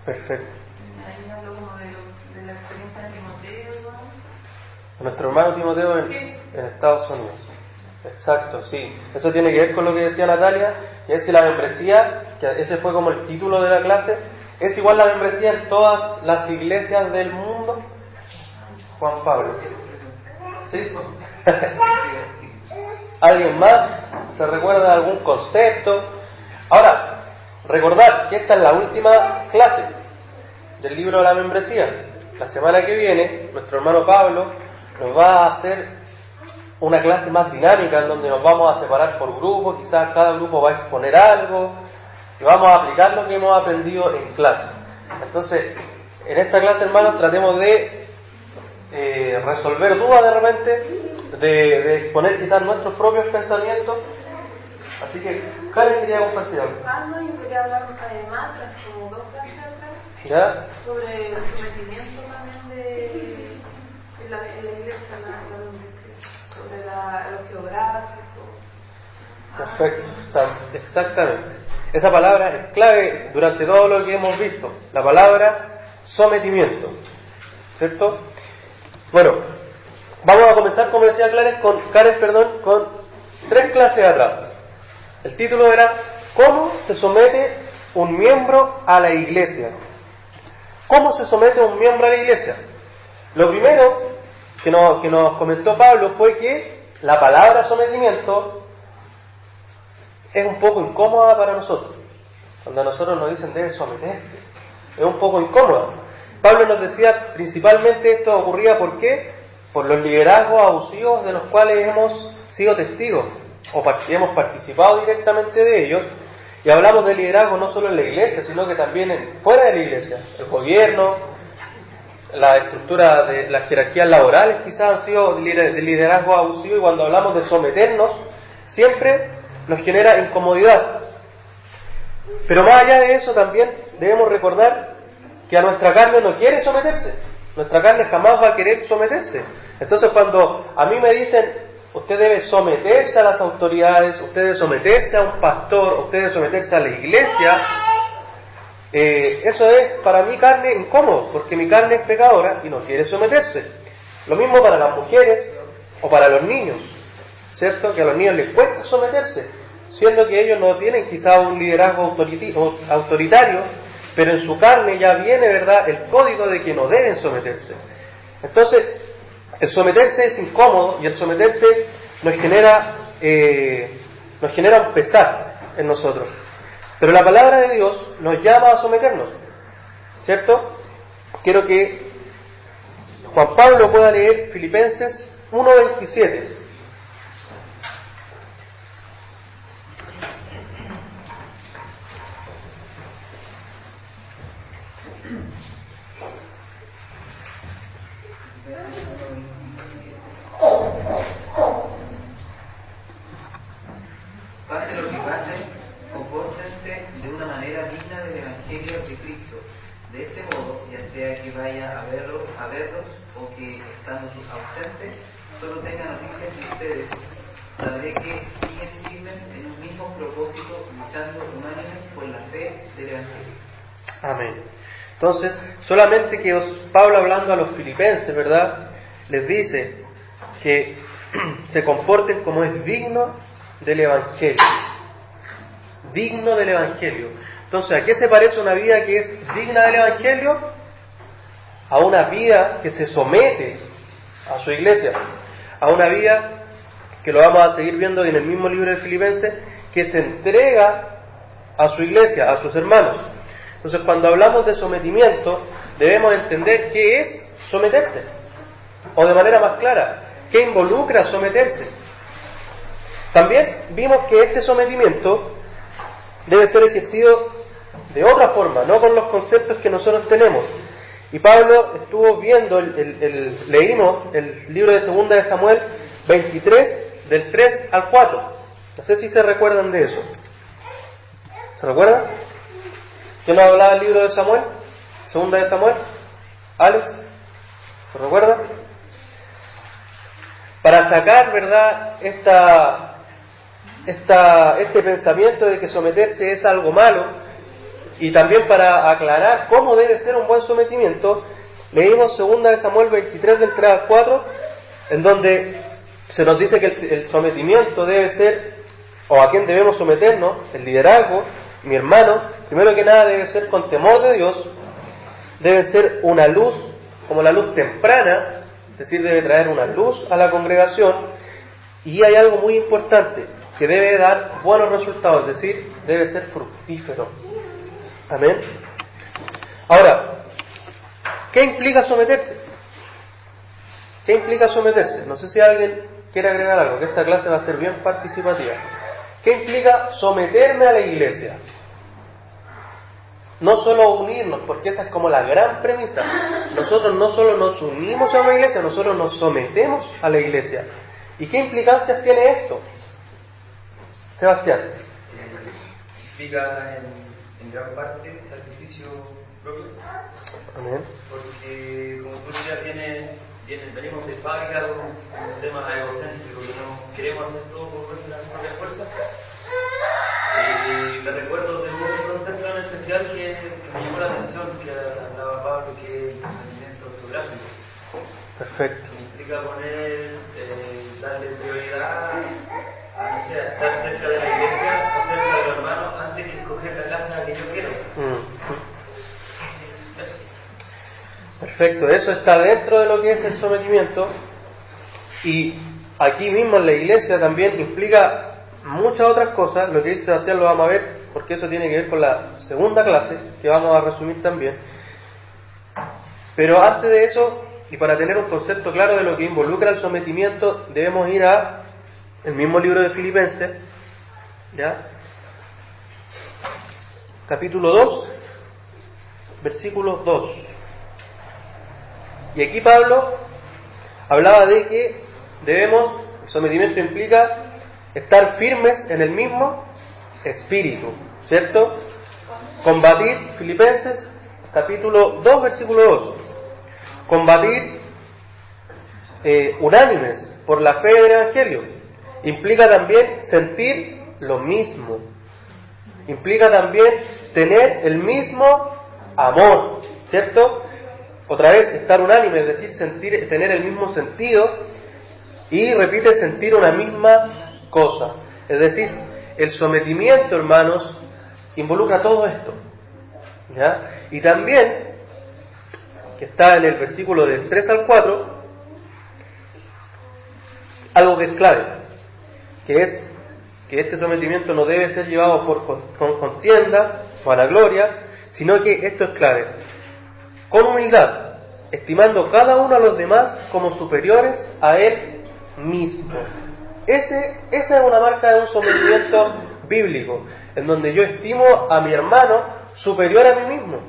Perfecto. Ahí me habló como de la experiencia de Timoteo. Nuestro hermano Timoteo en Estados Unidos. Exacto, sí. Eso tiene que ver con lo que decía Natalia, que es si la membresía, que ese fue como el título de la clase, es igual la membresía en todas las iglesias del mundo. Juan Pablo. ¿Sí? ¿Alguien más se recuerda de algún concepto? Ahora, recordad que esta es la última clase del libro de la membresía. La semana que viene, nuestro hermano Pablo nos va a hacer una clase más dinámica en donde nos vamos a separar por grupos, quizás cada grupo va a exponer algo y vamos a aplicar lo que hemos aprendido en clase. Entonces, en esta clase, hermanos, tratemos de resolver dudas de repente, de exponer quizás nuestros propios pensamientos. Así que, Karen quería compartir algo. No, yo quería hablar más, como 2 clases atrás, ¿Ya? sobre el sometimiento también de la iglesia, la membresía, sobre lo geográfico. Perfecto, exactamente. Esa palabra es clave durante todo lo que hemos visto. La palabra sometimiento, ¿cierto? Bueno, vamos a comenzar, como decía Karen, con 3 clases atrás. El título era ¿cómo se somete un miembro a la iglesia? ¿Cómo se somete un miembro a la iglesia? Lo primero que nos comentó Pablo fue que la palabra sometimiento es un poco incómoda para nosotros. Cuando a nosotros nos dicen debes someterte, es un poco incómoda. Pablo nos decía principalmente esto ocurría ¿por qué? Por los liderazgos abusivos de los cuales hemos sido testigos o hemos participado directamente de ellos. Y hablamos de liderazgo no solo en la iglesia, sino que también fuera de la iglesia. El gobierno, la estructura de las jerarquías laborales quizás han sido de liderazgo abusivo, y cuando hablamos de someternos siempre nos genera incomodidad. Pero más allá de eso también debemos recordar que a nuestra carne no quiere someterse. Nuestra carne jamás va a querer someterse. Entonces cuando a mí me dicen usted debe someterse a las autoridades, usted debe someterse a un pastor, usted debe someterse a la iglesia, eso es para mi carne incómodo, porque mi carne es pecadora y no quiere someterse. Lo mismo para las mujeres o para los niños, ¿cierto? Que a los niños les cuesta someterse, siendo que ellos no tienen quizá un liderazgo autoritario, pero en su carne ya viene, ¿verdad?, el código de que no deben someterse. Entonces, el someterse es incómodo y el someterse nos genera un pesar en nosotros. Pero la palabra de Dios nos llama a someternos, ¿cierto? Quiero que Juan Pablo pueda leer Filipenses 1:27. Pase lo que pase, compórtense de una manera digna del Evangelio de Cristo. De este modo, ya sea que vaya a verlos o que, estando ausentes, solo tenga noticias de ustedes, sabré que siguen firmes en un mismo propósito, luchando unánimes por la fe del Evangelio. Amén. Entonces, solamente que Pablo, hablando a los filipenses, ¿verdad?, les dice que se comporten como es digno del Evangelio. Digno del Evangelio. Entonces, ¿a qué se parece una vida que es digna del Evangelio? A una vida que se somete a su iglesia. A una vida, que lo vamos a seguir viendo en el mismo libro de Filipenses, que se entrega a su iglesia, a sus hermanos. Entonces, cuando hablamos de sometimiento, debemos entender qué es someterse. O de manera más clara, ¿qué involucra someterse? También vimos que este sometimiento debe ser ejercido de otra forma, no con los conceptos que nosotros tenemos. Y Pablo estuvo viendo, leímos el libro de 2 de Samuel 23, del 3 al 4. No sé si se recuerdan de eso. ¿Se recuerdan? ¿Quién nos hablaba del libro de Samuel? 2 de Samuel. ¿Alex? ¿Se recuerda? Para sacar, ¿verdad?, este pensamiento de que someterse es algo malo, y también para aclarar cómo debe ser un buen sometimiento, leímos 2 de Samuel 23 del 3 al 4, en donde se nos dice que el sometimiento debe ser, o a quién debemos someternos, el liderazgo, mi hermano, primero que nada debe ser con temor de Dios, debe ser una luz, como la luz temprana, es decir, debe traer una luz a la congregación, y hay algo muy importante, que debe dar buenos resultados, es decir, debe ser fructífero. Amén. Ahora, ¿qué implica someterse? ¿Qué implica someterse? No sé si alguien quiere agregar algo, que esta clase va a ser bien participativa. ¿Qué implica someterme a la iglesia? No solo unirnos, porque esa es como la gran premisa. Nosotros no solo nos unimos a una iglesia, nosotros nos sometemos a la iglesia. ¿Y qué implicancias tiene esto? Sebastián. Implica en gran parte sacrificio propio. Amén. Porque, como tú decías, venimos de fábrica con un tema egocéntrico, que no queremos hacer todo por nuestras propias fuerzas. Y me recuerdo de un concepto en especial que me llamó la atención, que hablaba Pablo, que es el entendimiento ortográfico. Perfecto. Implica darle prioridad a, no sé, a estar cerca de la iglesia o cerca de los hermanos antes que escoger la casa que yo quiero. Perfecto, eso está dentro de lo que es el sometimiento, y aquí mismo en la iglesia también implica muchas otras cosas. Lo que dice Sebastián lo vamos a ver, porque eso tiene que ver con la segunda clase, que vamos a resumir también. Pero antes de eso, y para tener un concepto claro de lo que involucra el sometimiento, debemos ir a el mismo libro de Filipenses, ¿ya? Capítulo 2, versículo 2. Y aquí Pablo hablaba de que el sometimiento implica estar firmes en el mismo espíritu, ¿cierto? Combatir, Filipenses, capítulo 2, versículo 2. Combatir unánimes por la fe del Evangelio. Implica también sentir lo mismo. Implica también tener el mismo amor, ¿cierto? Otra vez, estar unánime, es decir, tener el mismo sentido, y repite, sentir una misma cosa. Es decir, el sometimiento, hermanos, involucra todo esto, ¿ya? Y también, que está en el versículo del 3 al 4, algo que es clave, que es que este sometimiento no debe ser llevado con contienda, vanagloria, sino que esto es clave. Con humildad, estimando cada uno a los demás como superiores a él mismo. Esa es una marca de un sometimiento bíblico, en donde yo estimo a mi hermano superior a mí mismo.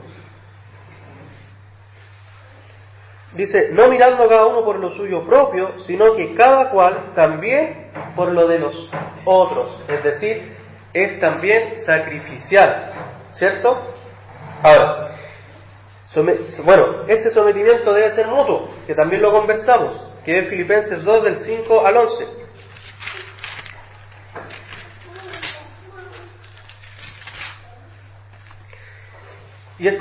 Dice, no mirando cada uno por lo suyo propio, sino que cada cual también por lo de los otros. Es decir, es también sacrificial, ¿cierto? Ahora, este sometimiento debe ser mutuo, que también lo conversamos, que es Filipenses 2 del 5 al 11. Y es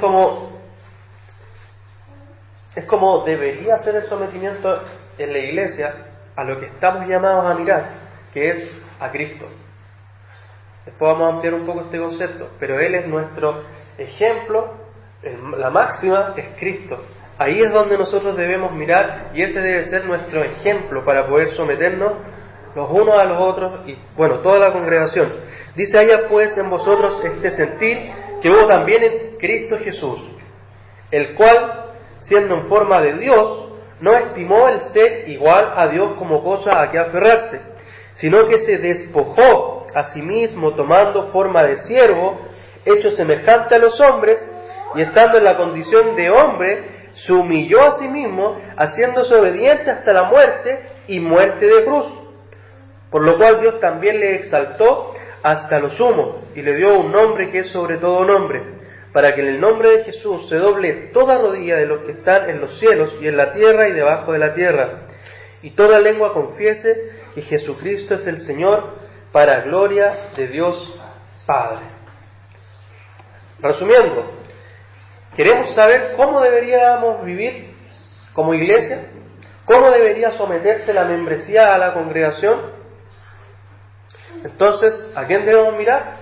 como debería ser el sometimiento en la iglesia a lo que estamos llamados a mirar, que es a Cristo. Después vamos a ampliar un poco este concepto, pero Él es nuestro ejemplo. La máxima es Cristo. Ahí es donde nosotros debemos mirar, y ese debe ser nuestro ejemplo para poder someternos los unos a los otros y, toda la congregación. Dice, haya pues en vosotros este sentir que hubo también en Cristo Jesús, el cual, siendo en forma de Dios, no estimó el ser igual a Dios como cosa a que aferrarse, sino que se despojó a sí mismo, tomando forma de siervo, hecho semejante a los hombres, y estando en la condición de hombre, se humilló a sí mismo, haciéndose obediente hasta la muerte, y muerte de cruz. Por lo cual Dios también le exaltó hasta lo sumo, y le dio un nombre que es sobre todo nombre, para que en el nombre de Jesús se doble toda rodilla de los que están en los cielos y en la tierra y debajo de la tierra, y toda lengua confiese que Jesucristo es el Señor, para gloria de Dios Padre. Resumiendo, queremos saber cómo deberíamos vivir como iglesia, cómo debería someterse la membresía a la congregación. Entonces, ¿a quién debemos mirar?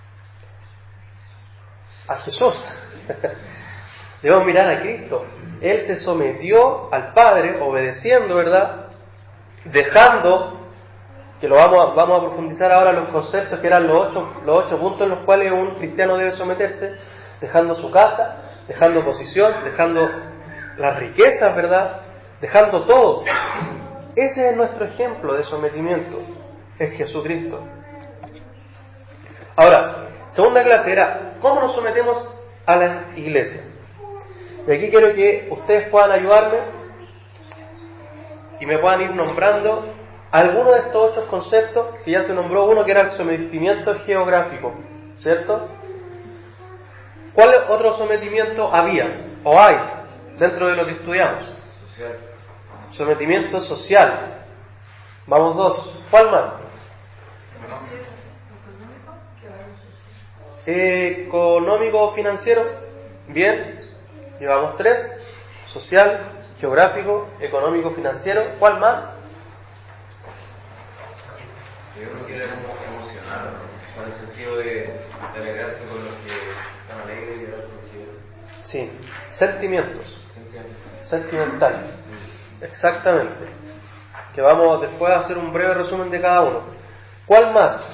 A Jesús. Debemos mirar a Cristo. Él se sometió al Padre, obedeciendo, ¿verdad? Dejando, que lo vamos a profundizar ahora los conceptos que eran los ocho puntos en los cuales un cristiano debe someterse, dejando su casa, dejando posición, dejando las riquezas, ¿verdad? Dejando todo. Ese es nuestro ejemplo de sometimiento, es Jesucristo. Ahora, segunda clase era, ¿cómo nos sometemos a la iglesia? Y aquí quiero que ustedes puedan ayudarme y me puedan ir nombrando algunos de estos 8 conceptos, que ya se nombró uno que era el sometimiento geográfico, ¿cierto? ¿Cuál otro sometimiento había o hay dentro de lo que estudiamos? Social. Sometimiento social. Vamos 2. ¿Cuál más? Económico financiero. Bien. Llevamos 3. Social, geográfico, económico financiero. ¿Cuál más? Yo creo que era como emocional, ¿no? Con el sentido de alegrarse con los que están alegres y llorar con los que... Sí. Sentimientos. Sentimental. Exactamente. Que vamos después a hacer un breve resumen de cada uno. ¿Cuál más?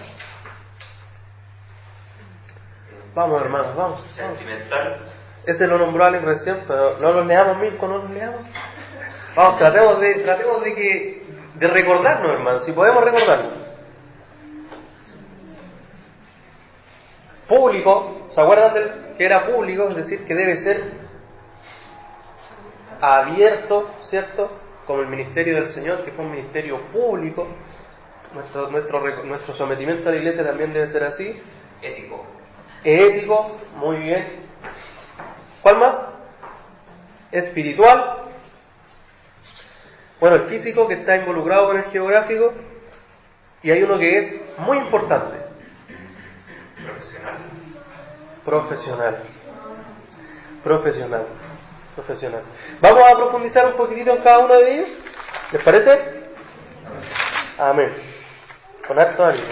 Vamos, hermanos, vamos. Sentimental. Ese lo nombró alguien recién, pero no los leamos, Mirko, no los leamos. Vamos, tratemos de recordarnos, hermanos, si podemos recordarnos. Público, ¿se acuerdan que era público? Es decir, que debe ser abierto, ¿cierto? Como el ministerio del Señor, que fue un ministerio público. Nuestro sometimiento a la iglesia también debe ser así. Ético. Ético, muy bien. ¿Cuál más? Espiritual. Bueno, el físico, que está involucrado con el geográfico. Y hay uno que es muy importante. Profesional. Vamos a profundizar un poquitito en cada uno de ellos. ¿Les parece? Amén. Con harto ánimo.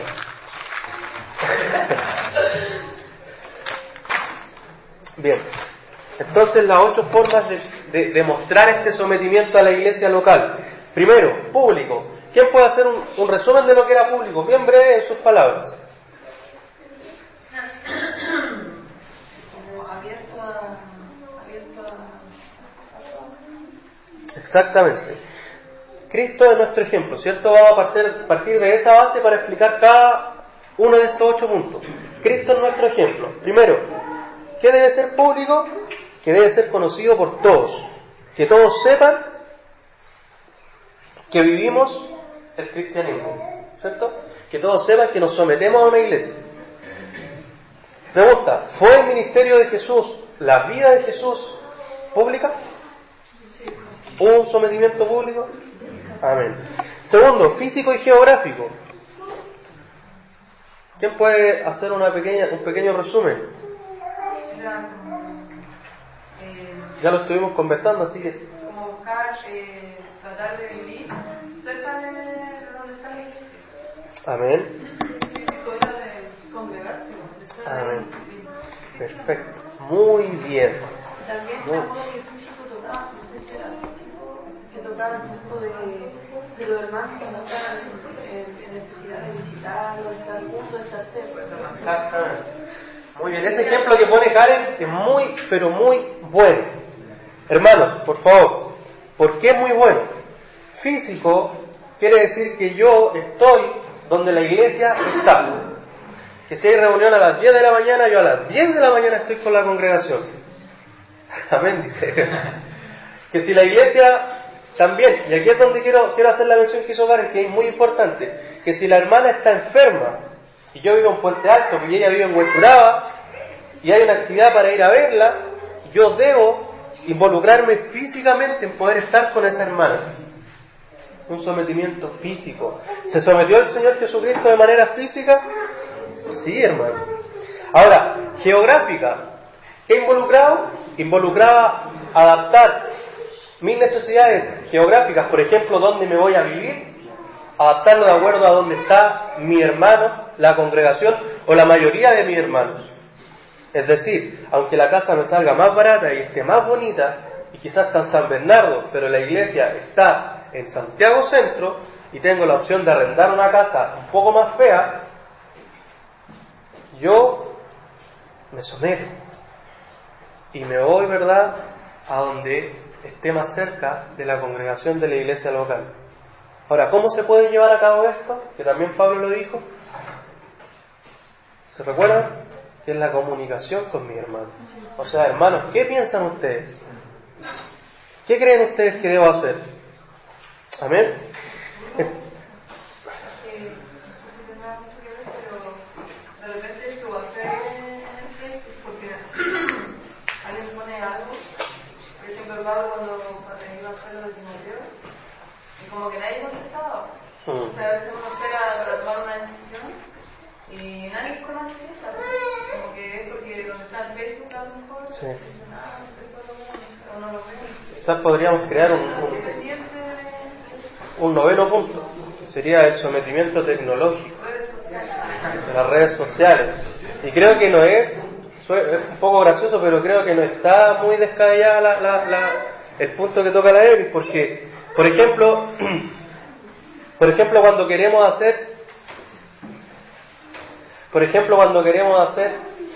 Bien. Entonces, las 8 formas de mostrar este sometimiento a la iglesia local. Primero, público. ¿Quién puede hacer un resumen de lo que era público? Bien breve en sus palabras. Exactamente. Cristo es nuestro ejemplo, ¿cierto? Vamos a partir de esa base para explicar cada uno de estos 8 puntos. Cristo es nuestro ejemplo. Primero, ¿qué debe ser público? Que debe ser conocido por todos. Que todos sepan que vivimos el cristianismo, ¿cierto? Que todos sepan que nos sometemos a una iglesia. Pregunta, ¿fue el ministerio de Jesús, la vida de Jesús pública? ¿Hubo un sometimiento público? Amén. Segundo, físico y geográfico. ¿Quién puede hacer un pequeño resumen? Ya lo estuvimos conversando, así que... Como buscar, tratar de vivir cerca de donde está la iglesia. Amén. Cosa de congregarse, de estar ahí. Amén. Perfecto. Muy bien. También me acuerdo que el físico tocaba, no sé si era físico, que tocaba el punto de los hermanos cuando estaban en necesidad de visitarlo, de estar juntos, de estar cerca. Exactamente. Muy bien. Ese ejemplo que pone Karen es muy, pero muy bueno. Hermanos, por favor, ¿por qué es muy bueno? Físico quiere decir que yo estoy donde la iglesia está. Que si hay reunión a las 10 de la mañana, yo a las 10 de la mañana estoy con la congregación. Amén, dice. Que si la iglesia también, y aquí es donde quiero hacer la mención que hizo Karen, que es muy importante, que si la hermana está enferma, y yo vivo en Puente Alto, y ella vive en Huechuraba, y hay una actividad para ir a verla, yo debo involucrarme físicamente en poder estar con esa hermana. Un sometimiento físico. ¿Se sometió el Señor Jesucristo de manera física? Sí, hermano. Ahora, geográfica. ¿Qué involucraba adaptar mis necesidades geográficas, por ejemplo, dónde me voy a vivir, adaptarlo de acuerdo a dónde está mi hermano, la congregación o la mayoría de mis hermanos. Es decir, aunque la casa me salga más barata y esté más bonita, y quizás está en San Bernardo, pero la iglesia está en Santiago Centro, y tengo la opción de arrendar una casa un poco más fea, yo me someto y me voy, ¿verdad?, a donde esté más cerca de la congregación de la iglesia local. Ahora, ¿cómo se puede llevar a cabo esto? Que también Pablo lo dijo. ¿Se recuerdan? Que es la comunicación con mi hermano. O sea, hermanos, ¿qué piensan ustedes? ¿Qué creen ustedes que debo hacer? Amén. De repente su hacer es porque alguien pone algo. Por ejemplo, Pablo cuando iba a hacer lo de Timoteo, y como que nadie contestaba. O sea, a veces uno espera para tomar una decisión y nadie conoce esa. Como que es porque donde está el Facebook a lo mejor dicen, o no lo ven. Quizás podríamos crear un noveno punto, que sería el sometimiento tecnológico de las redes sociales. Y creo que no es un poco gracioso, pero creo que no está muy descabellada el punto que toca la Eris, porque, por ejemplo, cuando queremos hacer,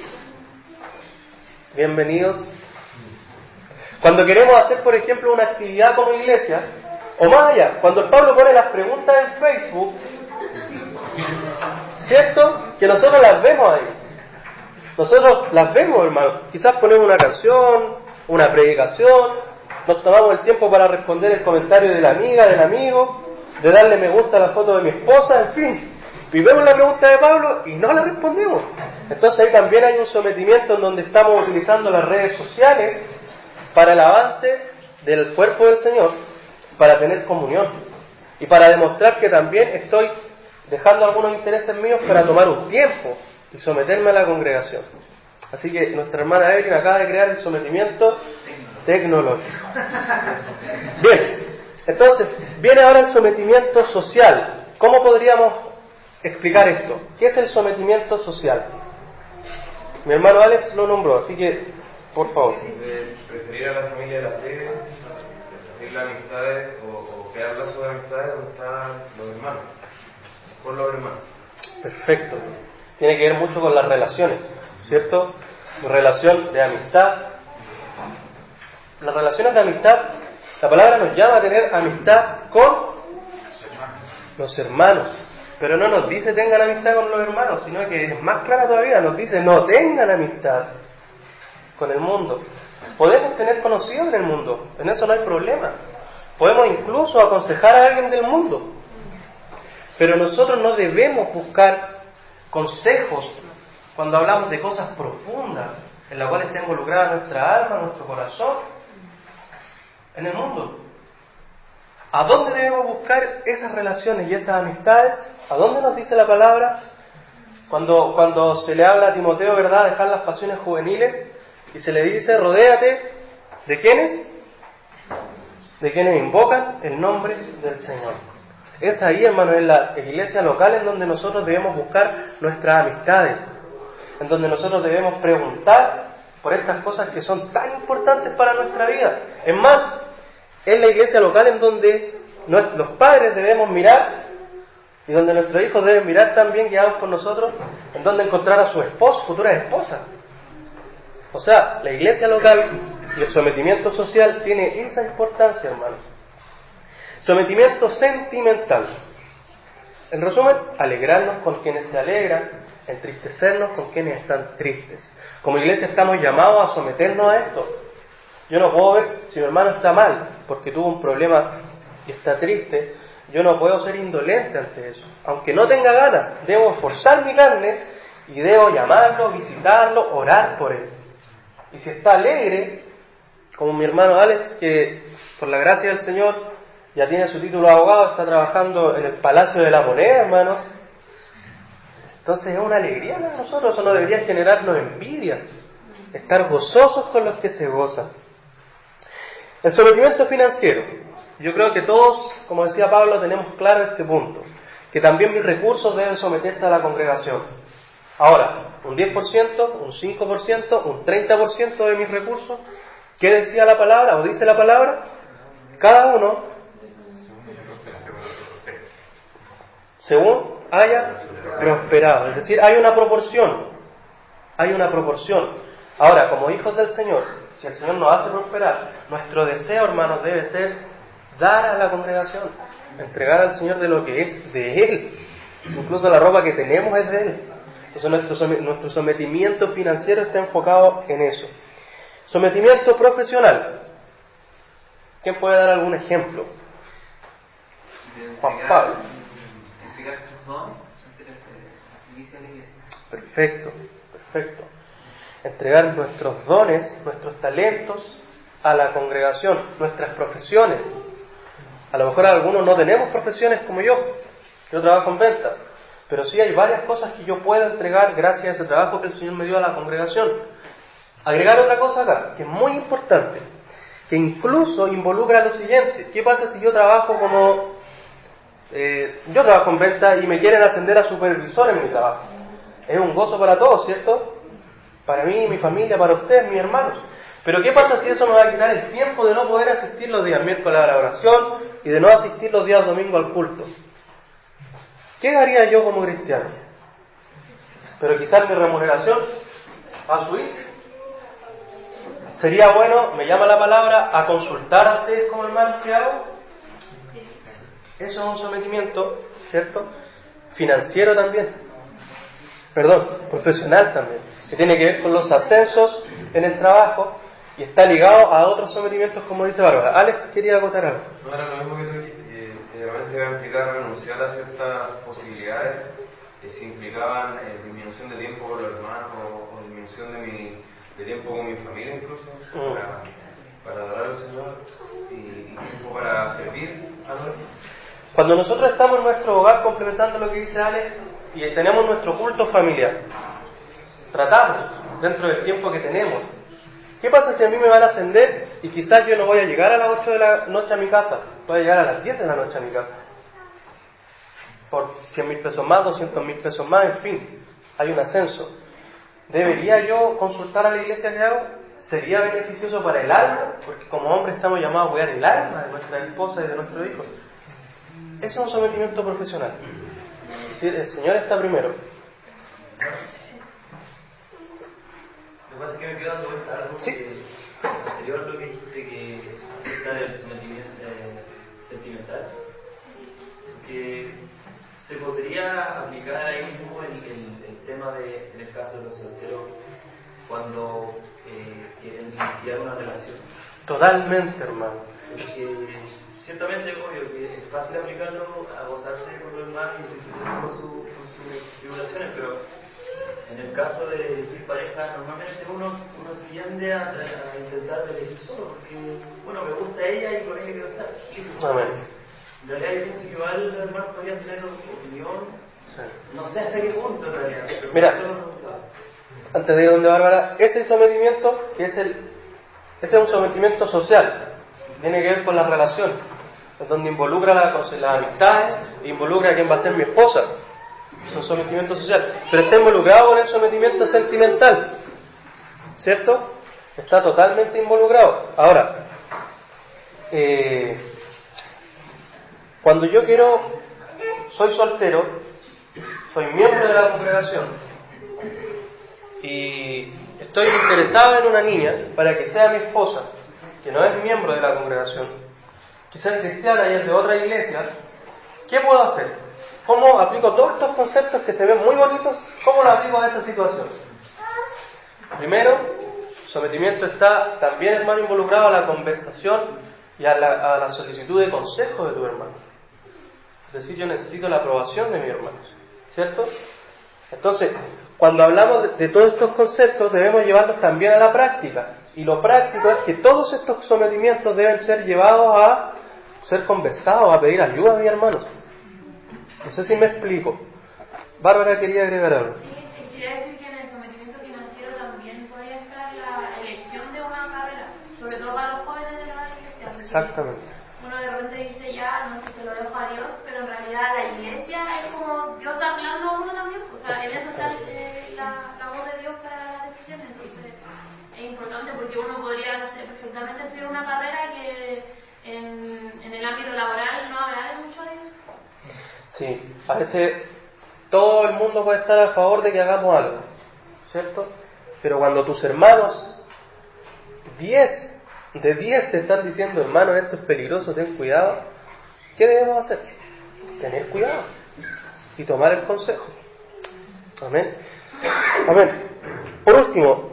bienvenidos, cuando queremos hacer, por ejemplo, una actividad como iglesia, o más allá, cuando el Pablo pone las preguntas en Facebook, ¿cierto? Que nosotros las vemos ahí. Nosotros las vemos, hermano. Quizás ponemos una canción, una predicación, nos tomamos el tiempo para responder el comentario de la amiga, del amigo, de darle me gusta a la foto de mi esposa, en fin. Y vemos la pregunta de Pablo y no la respondemos. Entonces ahí también hay un sometimiento en donde estamos utilizando las redes sociales para el avance del cuerpo del Señor, para tener comunión y para demostrar que también estoy dejando algunos intereses míos para tomar un tiempo y someterme a la congregación. Así que nuestra hermana Evelyn acaba de crear el sometimiento tecnológico. Bien, entonces viene ahora el sometimiento social. ¿Cómo podríamos explicar esto? ¿Qué es el sometimiento social? Mi hermano Alex lo nombró, así que por favor. Preferir a la familia de la fe, preferir las amistades o crear lazos de amistades donde están los hermanos, con los hermanos. Perfecto. Tiene que ver mucho con las relaciones, ¿cierto? La relación de amistad. Las relaciones de amistad, la palabra nos llama a tener amistad con los hermanos. Pero no nos dice tengan amistad con los hermanos, sino que es más clara todavía, nos dice no tengan amistad con el mundo. Podemos tener conocidos en el mundo, en eso no hay problema. Podemos incluso aconsejar a alguien del mundo. Pero nosotros no debemos buscar consejos cuando hablamos de cosas profundas, en las cuales está involucrada nuestra alma, nuestro corazón, en el mundo. ¿A dónde debemos buscar esas relaciones y esas amistades? ¿A dónde nos dice la palabra? Cuando se le habla a Timoteo, ¿verdad?, dejar las pasiones juveniles, y se le dice, rodéate, ¿de quiénes? De quienes invocan el nombre del Señor. Es ahí, hermano, en la iglesia local en donde nosotros debemos buscar nuestras amistades, en donde nosotros debemos preguntar por estas cosas que son tan importantes para nuestra vida. Es más, es la iglesia local en donde los padres debemos mirar y donde nuestros hijos deben mirar también, guiados por nosotros, en donde encontrar a su esposo, futura esposa. O sea, la iglesia local y el sometimiento social tiene esa importancia, hermanos. Sometimiento sentimental. En resumen, alegrarnos con quienes se alegran, entristecernos con quienes están tristes. Como iglesia estamos llamados a someternos a esto. Yo no puedo ver si mi hermano está mal porque tuvo un problema y está triste. Yo no puedo ser indolente ante eso. Aunque no tenga ganas, debo esforzar mi carne y debo llamarlo, visitarlo, orar por él. Y si está alegre, como mi hermano Alex, que por la gracia del Señor ya tiene su título de abogado, está trabajando en el Palacio de la Moneda, hermanos. Entonces es una alegría para nosotros, eso no debería generarnos envidia. estar gozosos con los que se gozan. El sometimiento financiero. Yo creo que todos, como decía Pablo, tenemos claro este punto, que también mis recursos deben someterse a la congregación. Ahora, un 10%, un 5%, un 30% de mis recursos, ¿qué decía la palabra o dice la palabra? Cada uno, según haya prosperado. Es decir, hay una proporción. Ahora, como hijos del Señor, si el Señor nos hace prosperar, nuestro deseo, hermanos, debe ser dar a la congregación, entregar al Señor de lo que es de Él. Incluso la ropa que tenemos es de Él. Entonces nuestro sometimiento financiero está enfocado en eso. Sometimiento profesional. ¿Quién puede dar algún ejemplo? Juan Pablo. Entregar tus dones al servicio de la iglesia. Perfecto. Entregar nuestros dones, nuestros talentos a la congregación, nuestras profesiones. A lo mejor algunos no tenemos profesiones como yo trabajo en venta, pero sí hay varias cosas que yo puedo entregar gracias a ese trabajo que el Señor me dio a la congregación. Agregar otra cosa acá, que es muy importante, que incluso involucra lo siguiente. ¿Qué pasa si yo trabajo yo trabajo en venta y me quieren ascender a supervisor en mi trabajo? Es un gozo para todos, ¿cierto? Para mí, mi familia, para ustedes, mis hermanos. Pero ¿qué pasa si eso me va a quitar el tiempo de no poder asistir los días miércoles a la oración y de no asistir los días domingo al culto? ¿Qué haría yo como cristiano? Pero quizás mi remuneración va a subir. Sería bueno, me llama la palabra, a consultar a ustedes como hermanos que hago. Eso es un sometimiento, ¿cierto? Financiero también. Profesional también. Que tiene que ver con los ascensos en el trabajo y está ligado a otros sometimientos, como dice Bárbara. Alex quería acotar algo. No era lo mismo que tú dijiste, que realmente iba a implicar renunciar a ciertas posibilidades que se implicaban disminución de tiempo con los hermanos o disminución de tiempo con mi familia incluso, para adorar al Señor y tiempo para servir a Dios. Cuando nosotros estamos en nuestro hogar, complementando lo que dice Alex, y tenemos nuestro culto familiar, tratamos dentro del tiempo que tenemos. ¿Qué pasa si a mí me van a ascender y quizás yo no voy a llegar a las 8 de la noche a mi casa? Voy a llegar a las 10 de la noche a mi casa. Por 100.000 pesos más, 200.000 pesos más, en fin, hay un ascenso. ¿Debería yo consultar a la iglesia que hago? ¿Sería beneficioso para el alma? Porque como hombres estamos llamados a cuidar el alma de nuestra esposa y de nuestros hijos. Ese es un sometimiento profesional. Es decir, el Señor está primero. Lo que pasa es que me quedo dando vuelta algo que anterior a lo que dijiste, que está el sometimiento sentimental, que se podría aplicar ahí mismo el tema en el caso de los solteros cuando quieren iniciar una relación. Totalmente, hermano. Porque ciertamente, obvio, que es fácil aplicarlo a gozarse con los hermanos y sentirse con sus tribulaciones, pero en el caso de elegir pareja, normalmente uno tiende a intentar elegir solo, porque, bueno, me gusta ella y con ella quiero estar. Amén. En realidad yo pienso que igual los hermanos podrían tener opinión, no sé hasta qué punto en realidad. Pero mira, antes de ir donde Bárbara, ese sometimiento, ese es un sometimiento social, tiene que ver con las relaciones, donde involucra las amistades, involucra a quién va a ser mi esposa. Es un sometimiento social, pero está involucrado con el sometimiento sentimental, ¿cierto? Está totalmente involucrado. Ahora, cuando yo soy soltero, soy miembro de la congregación y estoy interesado en una niña para que sea mi esposa, que no es miembro de la congregación, quizás es cristiana y es de otra iglesia, ¿qué puedo hacer? ¿Cómo aplico todos estos conceptos que se ven muy bonitos? ¿Cómo lo aplico a esta situación? Primero, sometimiento está también, hermano, involucrado a la conversación y a la solicitud de consejo de tu hermano. Es decir, yo necesito la aprobación de mi hermano, ¿cierto? Entonces, cuando hablamos de todos estos conceptos, debemos llevarlos también a la práctica. Y lo práctico es que todos estos sometimientos deben ser llevados a ser conversados, a pedir ayuda a mis hermanos. No sé si me explico. Bárbara quería agregar algo. Sí, quería decir que en el sometimiento financiero también podría estar la Exactamente. Uno de repente dice ya, no sé, se lo dejo a Dios, pero en realidad la iglesia es como Dios hablando a uno también, o sea, en eso está la voz de Dios para la decisión, entonces es importante porque uno podría, no sé, perfectamente estudiar una carrera que en el ámbito laboral no agrade mucho a Dios. Sí, a veces todo el mundo puede estar a favor de que hagamos algo, ¿cierto? Pero cuando tus hermanos, 10 de 10 te están diciendo, hermano, esto es peligroso, ten cuidado, ¿qué debemos hacer? Tener cuidado y tomar el consejo. Amén. Amén. Por último,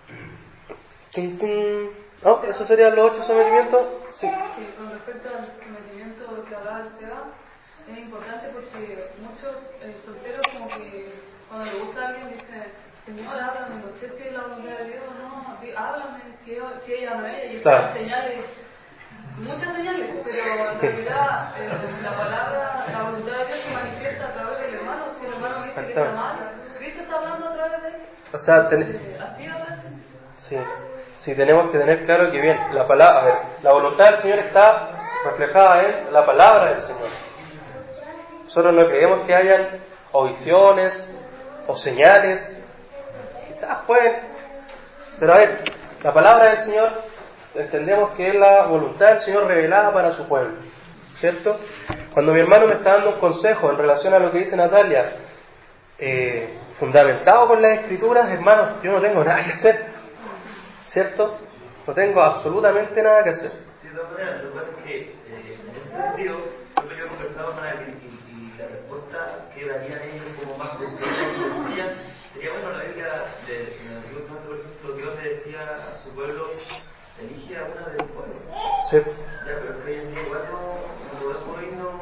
¿esos serían los 8 sometimientos? Sí. Sí, con respecto al sometimiento que hablaba Esteban, es importante porque muchos solteros como que cuando le gusta a alguien dicen, Señor, háblame, no sé si es la voluntad de Dios o no, sí, háblame, si ella no es, y claro. señales, muchas señales, pero en realidad la palabra, la voluntad de Dios se manifiesta a través del hermano, si el hermano dice que está mal, Cristo está hablando a través de él. O sea, así habla. sí, tenemos que tener claro que bien, la palabra, a ver, la voluntad del Señor está reflejada en la palabra del Señor. Nosotros no creemos que hayan o visiones o señales, quizás pueden, pero a ver, la palabra del Señor entendemos que es la voluntad del Señor revelada para su pueblo, ¿cierto? Cuando mi hermano me está dando un consejo en relación a lo que dice Natalia, fundamentado con las Escrituras, hermanos, yo no tengo nada que hacer, ¿cierto? No tengo absolutamente nada que hacer. Sí, de todas maneras, lo que pasa es que en ese sentido, yo he conversado con alguien y la respuesta que darían ellos como más sencilla sería, bueno, la Biblia en el Antiguo Testamento, por ejemplo, Dios le decía a su pueblo, elige a una del pueblo. Sí. Ya, pero es que hoy en día igual no podemos irnos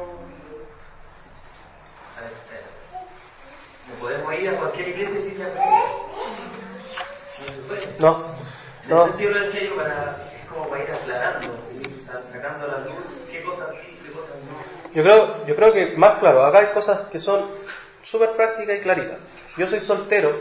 no podemos ir a cualquier iglesia sin que no se puede. No. En ese sentido lo decía yo, es como para ir aclarando, ir sacando a la luz qué cosas sí, qué cosas no. Yo creo que más claro, acá hay cosas que son súper prácticas y claritas. Yo soy soltero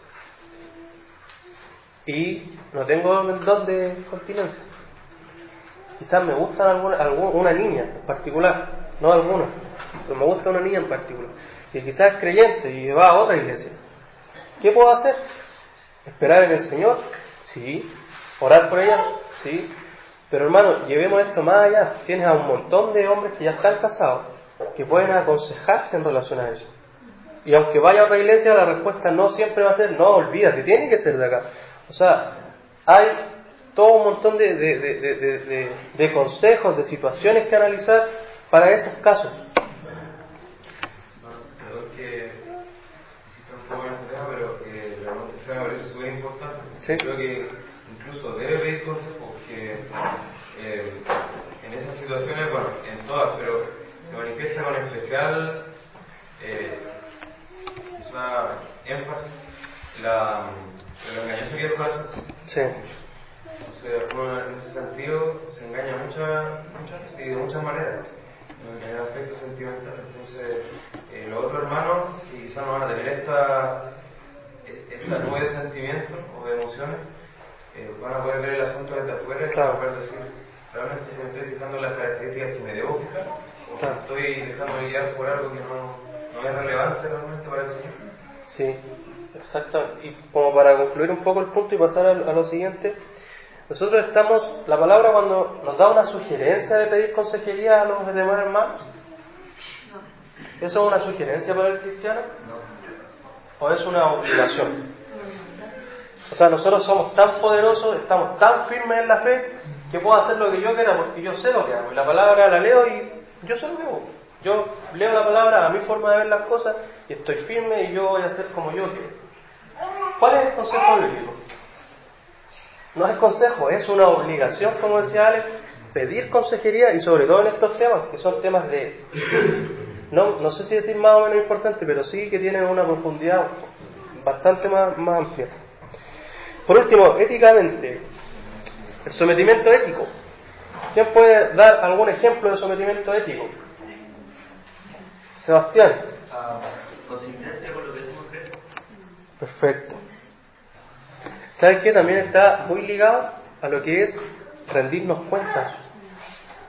y no tengo el don de continencia. Quizás me gusta una niña en particular, no alguna, pero me gusta una niña en particular. Y quizás es creyente y va a otra iglesia. ¿Qué puedo hacer? ¿Esperar en el Señor? Sí. ¿Orar por ella? Sí. Pero hermano, llevemos esto más allá. Tienes a un montón de hombres que ya están casados, que pueden aconsejarte en relación a eso. Y aunque vaya a otra iglesia, la respuesta no siempre va a ser, no, olvídate, tiene que ser de acá. O sea, hay todo un montón de consejos, de situaciones que analizar para esos casos. Perdón que insista un poco en este tema, pero la noticia me parece súper importante. ¿Sí? Creo que incluso debe pedir consejo, porque en esas situaciones, bueno, en todas, pero se manifiesta con especial énfasis lo engañoso que es el corazón. Sí. O sea, uno en ese sentido se engaña y de muchas maneras, en el aspecto sentimental. Entonces, los otros hermanos que quizás no van a tener esta nube de sentimientos o de emociones, van a poder ver el asunto desde afuera y van a poder decir, realmente si me estoy fijando en las características que me debo fijar, o me estoy dejando guiar por algo que no es relevante realmente para el Señor. Sí, exactamente. Y como para concluir un poco el punto y pasar a lo siguiente, nosotros la palabra cuando nos da una sugerencia de pedir consejería a los demás hermanos, ¿eso es una sugerencia para el cristiano? ¿O es una obligación? O sea, nosotros somos tan poderosos, estamos tan firmes en la fe, que puedo hacer lo que yo quiera porque yo sé lo que hago. Y la palabra la leo y yo sé lo que hago. Yo leo la palabra a mi forma de ver las cosas y estoy firme y yo voy a hacer como yo quiero. ¿Cuál es el consejo bíblico? No es consejo, es una obligación, como decía Alex, pedir consejería y sobre todo en estos temas, que son temas de, no sé si decir más o menos importante, pero sí que tienen una profundidad bastante más amplia. Por último, éticamente, el sometimiento ético. ¿Quién puede dar algún ejemplo de sometimiento ético? Sebastián. Consistencia con lo que decimos creer. Perfecto. ¿Sabes qué? También está muy ligado a lo que es rendirnos cuentas.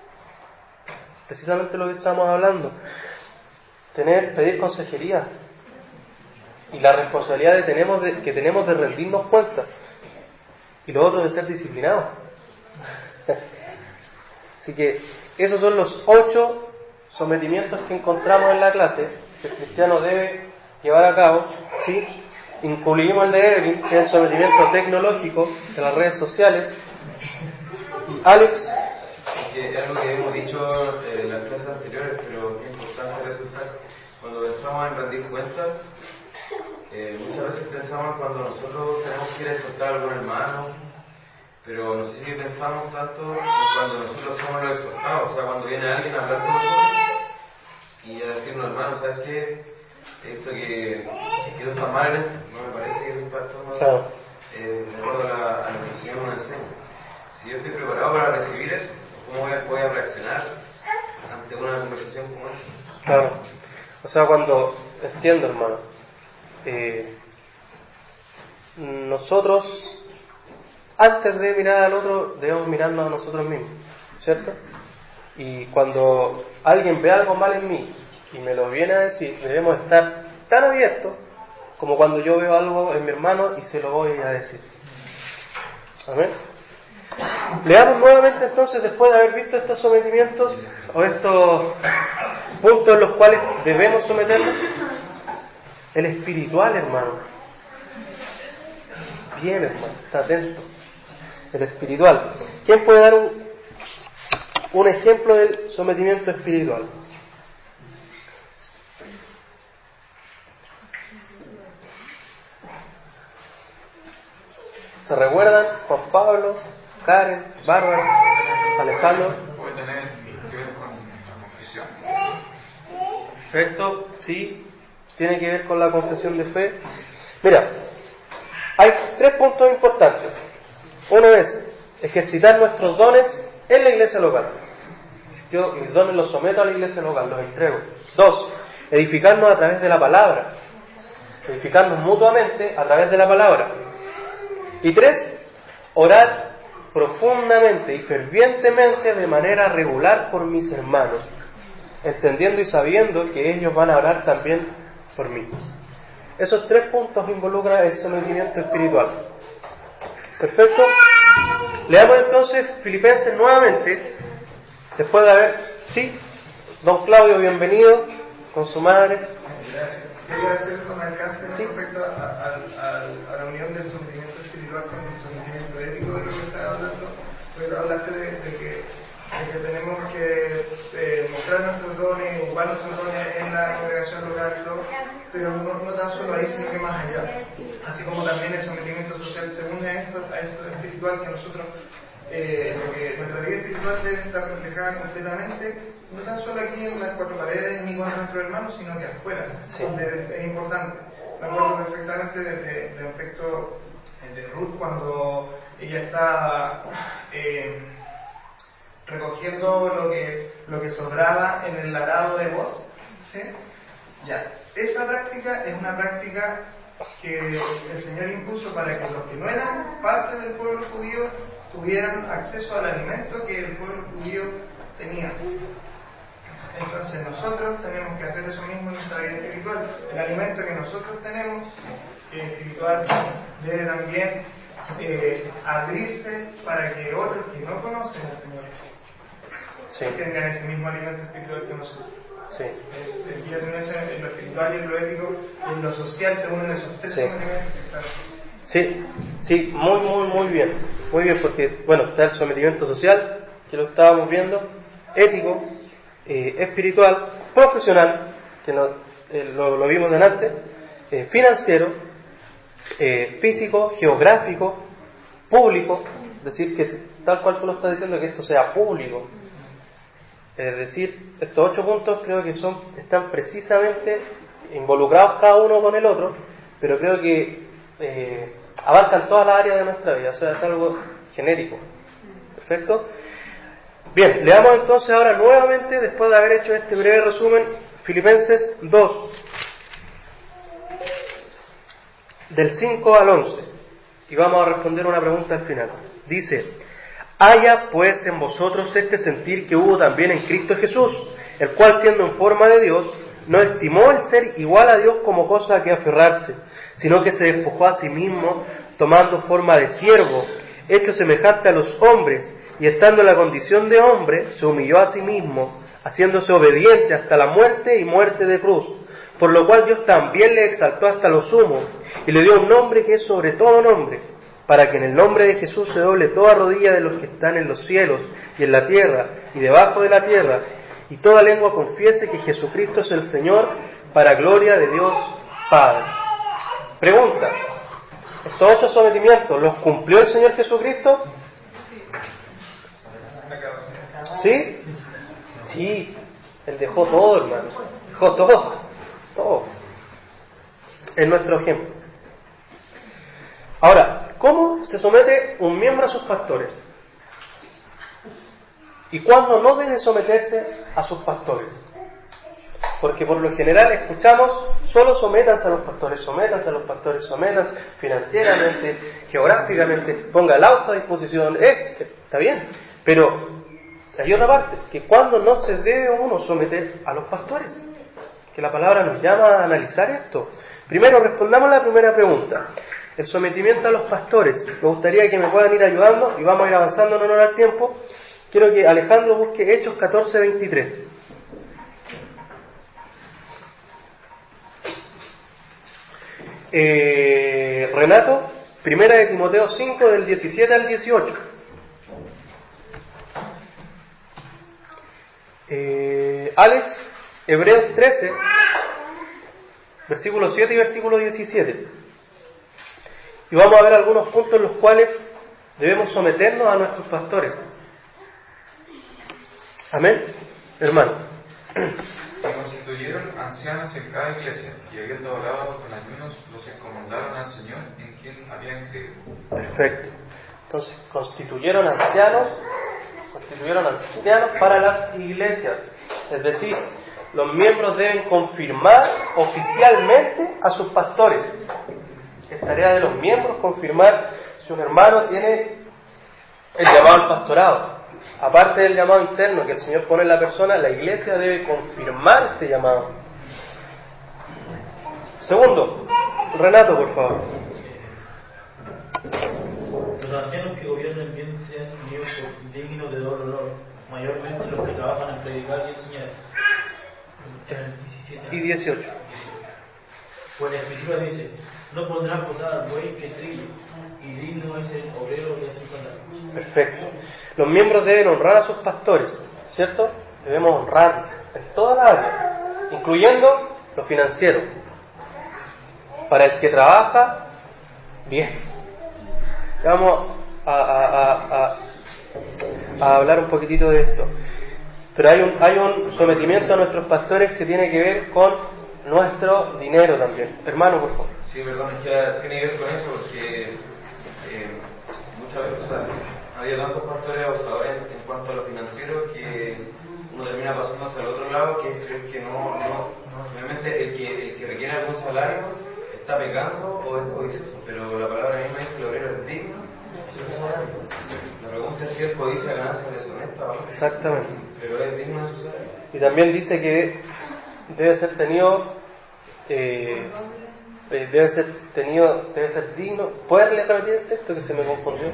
precisamente lo que estamos hablando. Pedir consejería y la responsabilidad que tenemos de rendirnos cuenta, y lo otro de ser disciplinados. Así que esos son los 8 sometimientos que encontramos en la clase que el cristiano debe llevar a cabo. ¿Sí? Incluimos el de Evelyn, que es el sometimiento tecnológico de las redes sociales. Y Alex, que es algo que hemos dicho en las clases anteriores, pero que es importante resaltar. Cuando pensamos en rendir cuentas, muchas veces pensamos cuando nosotros tenemos que ir a exhortar a algún hermano, pero no sé si pensamos tanto en cuando nosotros somos los exhortados, o sea, cuando viene alguien a hablar con nosotros y a decirnos, hermano, ¿sabes qué? Esto que tú estás mal en esto, no me parece que es impacto, claro. De acuerdo a lo que el Señor nos enseña. Si yo estoy preparado para recibir eso, ¿cómo voy a reaccionar ante una conversación como esta? Claro. O sea, cuando, entiendo, hermano, nosotros, antes de mirar al otro, debemos mirarnos a nosotros mismos, ¿cierto? Y cuando alguien ve algo mal en mí y me lo viene a decir, debemos estar tan abiertos como cuando yo veo algo en mi hermano y se lo voy a decir. Amén. Leamos nuevamente entonces, después de haber visto estos sometimientos o estos puntos en los cuales debemos someternos, el espiritual, hermano. Bien, hermano, está atento. El espiritual. ¿Quién puede dar un ejemplo del sometimiento espiritual? ¿Se recuerdan? Juan Pablo, Karen, Bárbara, Alejandro. Puede tener que ver con la confesión. Perfecto, sí, tiene que ver con la confesión de fe. Mira, hay 3 puntos importantes. Uno es ejercitar nuestros dones en la iglesia local. Yo mis dones los someto a la iglesia local, los entrego. 2, edificarnos a través de la palabra. Edificarnos mutuamente a través de la palabra. Y 3, orar profundamente y fervientemente de manera regular por mis hermanos, entendiendo y sabiendo que ellos van a orar también por mí. Esos 3 puntos involucran el sometimiento espiritual. Perfecto. Leamos entonces Filipenses nuevamente, después de haber... Sí, don Claudio, bienvenido, con su madre. Gracias. Quería hacer un alcance respecto a la unión del sometimiento espiritual con el sometimiento ético de lo que estaba hablando. Pues hablaste de que tenemos que mostrar nuestros dones, ocupar nuestros dones en la congregación local y todo, pero no tan solo ahí, sino que más allá. Así como también el sometimiento social se une a esto espiritual, que nosotros, que nuestra vida espiritual debe estar reflejada completamente, no tan solo aquí en las 4 paredes ni con nuestros hermanos, sino que afuera, Sí. donde es importante. Me acuerdo perfectamente del texto de Ruth, cuando ella está recogiendo lo que sobraba en el arado de voz, ¿sí? Ya, esa práctica es una práctica que el Señor impuso para que los que no eran parte del pueblo judío tuvieran acceso al alimento que el pueblo judío tenía. Entonces nosotros tenemos que hacer eso mismo en nuestra vida espiritual. El alimento que nosotros tenemos espiritual debe también abrirse para que otros que no conocen al Señor tengan ese mismo alimento espiritual que nosotros. Sí. Y en lo espiritual y en lo ético y en lo social se unen esos 3 elementos espirituales. Sí, muy bien. Muy bien, porque, bueno, está el sometimiento social, que lo estábamos viendo, ético, espiritual, profesional, que lo vimos delante, financiero, físico, geográfico, público, es decir, que tal cual tú lo estás diciendo, que esto sea público. Es decir, estos 8 puntos creo que están precisamente involucrados cada uno con el otro, pero creo que abarcan todas las áreas de nuestra vida, o sea, es algo genérico. ¿Perfecto? Bien, leamos entonces ahora nuevamente, después de haber hecho este breve resumen, Filipenses 2, del 5 al 11, y vamos a responder una pregunta al final. Dice: Haya pues en vosotros este sentir que hubo también en Cristo Jesús, el cual siendo en forma de Dios, no estimó el ser igual a Dios como cosa a que aferrarse, sino que se despojó a sí mismo, tomando forma de siervo, hecho semejante a los hombres, y estando en la condición de hombre, se humilló a sí mismo, haciéndose obediente hasta la muerte y muerte de cruz, por lo cual Dios también le exaltó hasta lo sumo, y le dio un nombre que es sobre todo nombre, para que en el nombre de Jesús se doble toda rodilla de los que están en los cielos y en la tierra y debajo de la tierra, y toda lengua confiese que Jesucristo es el Señor, para gloria de Dios Padre. Pregunta: ¿estos 8 sometimientos los cumplió el Señor Jesucristo? ¿Sí? Sí. Él dejó todo, hermano. Dejó todo. Todo. Es nuestro ejemplo. Ahora, ¿cómo se somete un miembro a sus pastores? ¿Y cuándo no debe someterse a sus pastores? Porque por lo general escuchamos: solo sométanse a los pastores, sométanse a los pastores, sométanse financieramente, geográficamente, ponga el auto a disposición. Está bien, pero hay otra parte, que cuando no se debe uno someter a los pastores, que la palabra nos llama a analizar esto. Primero respondamos la primera pregunta: el sometimiento a los pastores. Me gustaría que me puedan ir ayudando y vamos a ir avanzando en honor al tiempo. Quiero que Alejandro busque Hechos 14:23. Renato, Primera de Timoteo 5 del 17 al 18. Alex, Hebreos 13, versículo 7 y versículo 17. Y vamos a ver algunos puntos en los cuales debemos someternos a nuestros pastores. Amén, hermano. Y constituyeron ancianos en cada iglesia, y habiendo hablado con ayunos, los encomendaron al Señor en quien habían creído. Perfecto. Entonces, constituyeron ancianos para las iglesias. Es decir, los miembros deben confirmar oficialmente a sus pastores. Es tarea de los miembros confirmar si un hermano tiene el llamado al pastorado. Aparte del llamado interno que el Señor pone en la persona, la iglesia debe confirmar este llamado. Segundo, Renato, por favor. Los ancianos que gobiernan bien sean tenidos por dignos de doble honor, mayormente los que trabajan en predicar y enseñar. En el 17 y 18. Pues la Escritura dice: no pondrás botar al buey que trille, y digno es el obrero de su palacio. Perfecto. Los miembros deben honrar a sus pastores, ¿cierto? Debemos honrar en toda la área, incluyendo lo financiero. Para el que trabaja, bien. Vamos a hablar un poquitito de esto. Pero hay un sometimiento a nuestros pastores que tiene que ver con nuestro dinero también. Hermano, por favor. Sí, perdón, es que tiene que ver con eso, porque muchas veces, o sea, había tantos pastores abusadores en cuanto a lo financiero que uno termina pasándose al otro lado, que es que no, realmente el que requiere algún salario está pecando o es codicioso, pero la palabra misma dice que el obrero es digno de su salario. La pregunta es si él codicia ganancias deshonestas o no. Exactamente. Pero es digno de su salario. Y también dice que debe ser tenido, debe ser digno. ¿Puedes repetir el texto que se me confundió?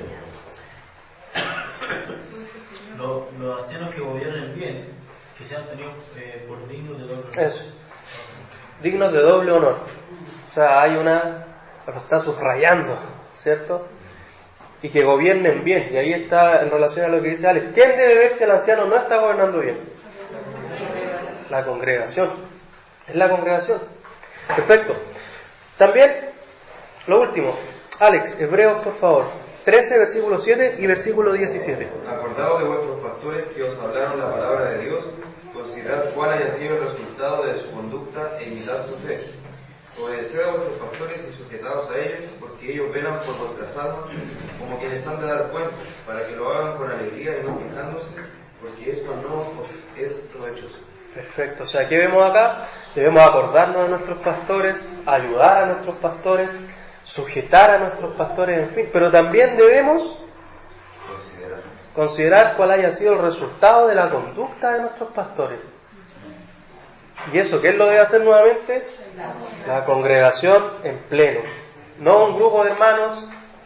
Los ancianos que gobiernan bien, que sean tenidos por dignos de doble honor. Eso. Dignos de doble honor. O sea, lo está subrayando, ¿cierto? Y que gobiernen bien. Y ahí está en relación a lo que dice Alex. ¿Quién debe ver si el anciano no está gobernando bien? La congregación. Es la congregación. Perfecto. También, lo último. Alex, Hebreos, por favor. 13, versículo 7 y versículo 17. Acordaos de vuestros pastores que os hablaron la palabra de Dios, considerad cuál haya sido el resultado de su conducta e imitad su fe. Obedeced a vuestros pastores y sujetaos a ellos, porque ellos velan por vuestras almas como quienes han de dar cuenta, para que lo hagan con alegría y no quejándose, porque esto no os es provechoso. Perfecto. O sea, ¿qué vemos acá? Debemos acordarnos de nuestros pastores, ayudar a nuestros pastores, sujetar a nuestros pastores, en fin, pero también debemos considerar cuál haya sido el resultado de la conducta de nuestros pastores. ¿Y eso qué es lo que debe hacer nuevamente? La congregación en pleno. No un grupo de hermanos,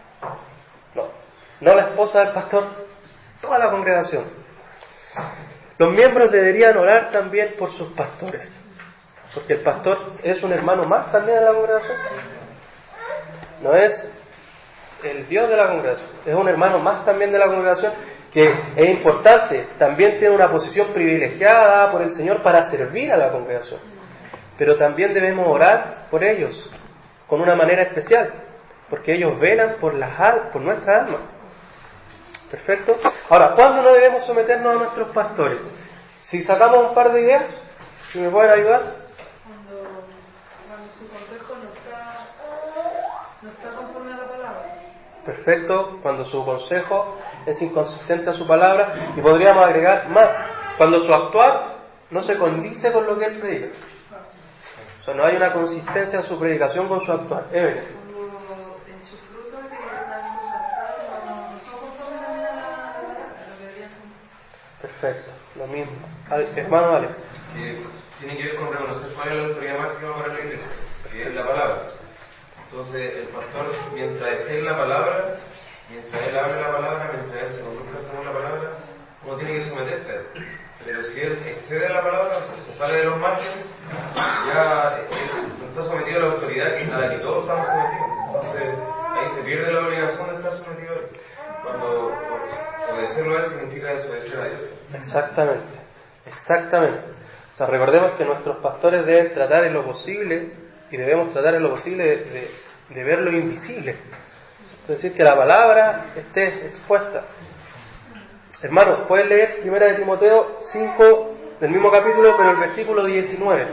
no la esposa del pastor, toda la congregación. Los miembros deberían orar también por sus pastores, porque el pastor es un hermano más también en la congregación. No es el Dios de la congregación, es un hermano más también de la congregación, que es importante, también tiene una posición privilegiada por el Señor para servir a la congregación, pero también debemos orar por ellos con una manera especial, porque ellos velan por nuestra alma. Perfecto. Ahora, ¿cuándo no debemos someternos a nuestros pastores? Si sacamos un par de ideas, si me pueden ayudar. Cuando su consejo no está conforme a la palabra. Perfecto, cuando su consejo es inconsistente a su palabra, y podríamos agregar más, cuando su actuar no se condice con lo que él predica. O sea, no hay una consistencia en su predicación con su actuar. Evelyn. Cuando en sus frutos que están sus actuales no son conformes también a la palabra, lo que debería ser. Perfecto, lo mismo. Hermano Alex. Tiene que ver con reconocer cuál es la autoridad máxima para la iglesia, que es la palabra. Entonces, el pastor, mientras esté en la palabra, mientras él hable la palabra, mientras él se conduzca según la palabra, uno tiene que someterse a él. Pero si él excede a la palabra, se sale de los márgenes, ya él no está sometido a la autoridad a la que todos estamos sometidos. Entonces, ahí se pierde la obligación de estar sometido a él. Cuando obedecerlo a él significa desobedecer a Dios. Exactamente. O sea, recordemos que nuestros pastores deben tratar en lo posible, y debemos tratar en lo posible de ver lo invisible. Es decir, que la palabra esté expuesta. Hermanos, pueden leer 1 de Timoteo 5, del mismo capítulo, pero el versículo 19.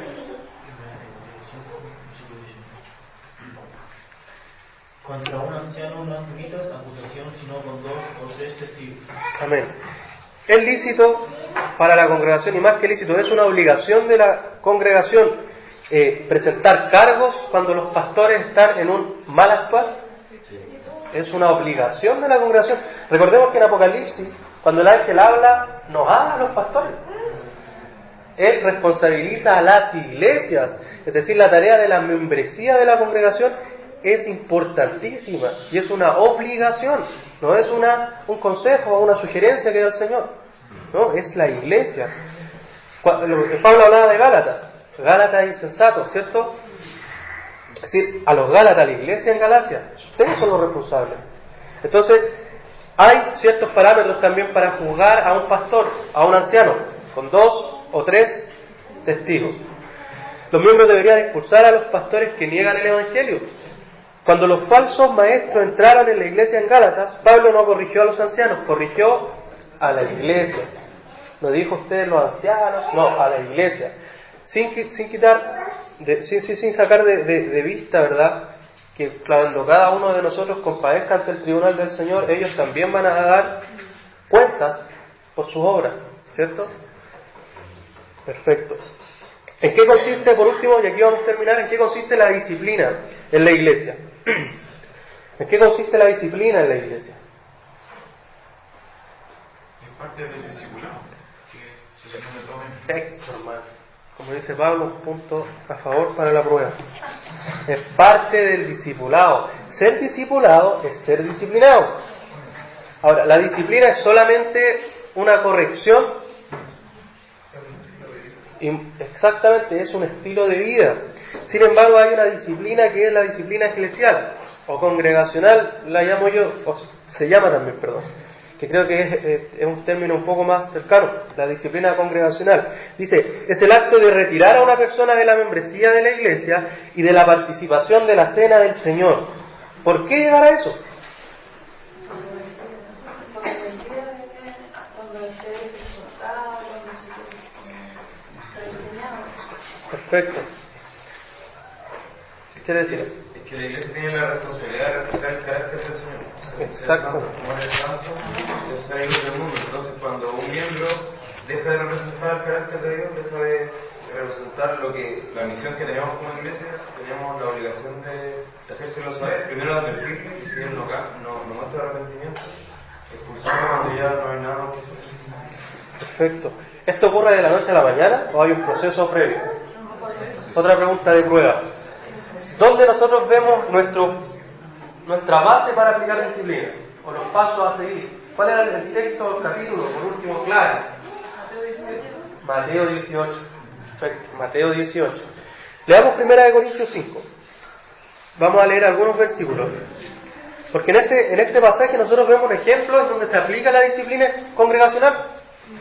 Contra un anciano no admitas acusación sino con 2 o 3 testigos. Amén. Es lícito para la congregación, y más que lícito, es una obligación de la congregación presentar cargos cuando los pastores están en un mal actuar. Es una obligación de la congregación. Recordemos que en Apocalipsis, cuando el ángel habla, nos habla a los pastores. Él responsabiliza a las iglesias, es decir, la tarea de la membresía de la congregación es importantísima y es una obligación, no es un consejo o una sugerencia que da el Señor, no, es la iglesia. Pablo hablaba de Gálatas insensatos, ¿cierto? Es decir, a los Gálatas, a la iglesia en Galacia, ustedes son los responsables. Entonces, hay ciertos parámetros también para juzgar a un pastor, a un anciano, con 2 o 3 testigos. Los miembros deberían expulsar a los pastores que niegan el Evangelio. Cuando los falsos maestros entraron en la iglesia en Gálatas, Pablo no corrigió a los ancianos, corrigió a la iglesia. No dijo ustedes los ancianos, no, a la iglesia. Sin sacar de vista, ¿verdad?, que cuando cada uno de nosotros compadezca ante el tribunal del Señor, ellos también van a dar cuentas por sus obras, ¿cierto? Perfecto. ¿En qué consiste, por último, y aquí vamos a terminar, en qué consiste la disciplina en la iglesia? ¿En qué consiste la disciplina en la iglesia? Es parte del discipulado. Perfecto, hermano. Como dice Pablo, un punto a favor para la prueba. Es parte del discipulado. Ser discipulado es ser disciplinado. Ahora, la disciplina es solamente una corrección. Exactamente, es un estilo de vida. Sin embargo, hay una disciplina que es la disciplina eclesial o congregacional, la llamo yo, o se llama también, perdón, que creo que es un término un poco más cercano, la disciplina congregacional. Dice, es el acto de retirar a una persona de la membresía de la iglesia y de la participación de la cena del Señor. ¿Por qué llegar a eso? Perfecto. ¿Qué quiere decir? Es que la iglesia tiene la responsabilidad de reflejar el carácter del Señor. Exacto. Como es santo, es la luz del mundo. Entonces, cuando un miembro deja de representar el carácter de Dios, deja de representar la misión que tenemos como iglesia, tenemos la obligación de hacérselo saber. Primero advertirle, y si él no muestra arrepentimiento, expulsarlo cuando ya no hay nada más que hacer. Perfecto. ¿Esto ocurre de la noche a la mañana o hay un proceso previo? Otra pregunta de prueba. ¿Dónde nosotros vemos nuestra base para aplicar disciplina? O los pasos a seguir. ¿Cuál era el texto del capítulo? Por último, claro. Mateo 18. Perfecto. Mateo 18. Leamos 1 Corintios 5. Vamos a leer algunos versículos. Porque en este pasaje nosotros vemos un ejemplo en donde se aplica la disciplina congregacional.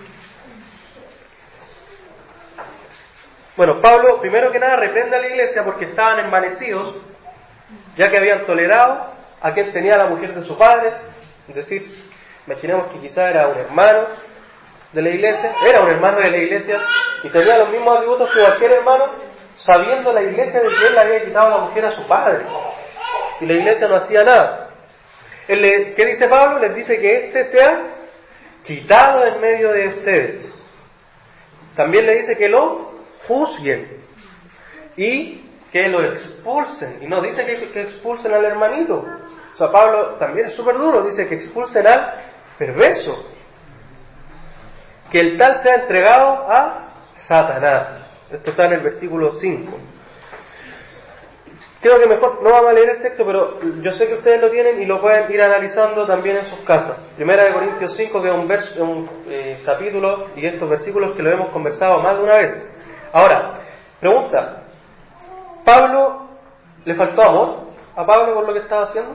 Bueno, Pablo, primero que nada, reprende a la iglesia porque estaban envanecidos, ya que habían tolerado a quien tenía la mujer de su padre. Es decir, imaginemos que quizá era un hermano de la iglesia, y tenía los mismos atributos que cualquier hermano, sabiendo la iglesia de que él le había quitado la mujer a su padre. Y la iglesia no hacía nada. ¿Qué dice Pablo? Les dice que éste sea quitado en medio de ustedes. También le dice que lo juzguen y que lo expulsen. Y no dice que expulsen al hermanito. O sea, Pablo también es súper duro. Dice que expulsen al perverso. Que el tal sea entregado a Satanás. Esto está en el versículo 5. Creo que mejor no vamos a leer el texto, pero yo sé que ustedes lo tienen y lo pueden ir analizando también en sus casas. 1 Corintios 5, que es un capítulo y estos versículos que lo hemos conversado más de una vez. Ahora, pregunta, ¿Pablo le faltó amor a Pablo por lo que estaba haciendo?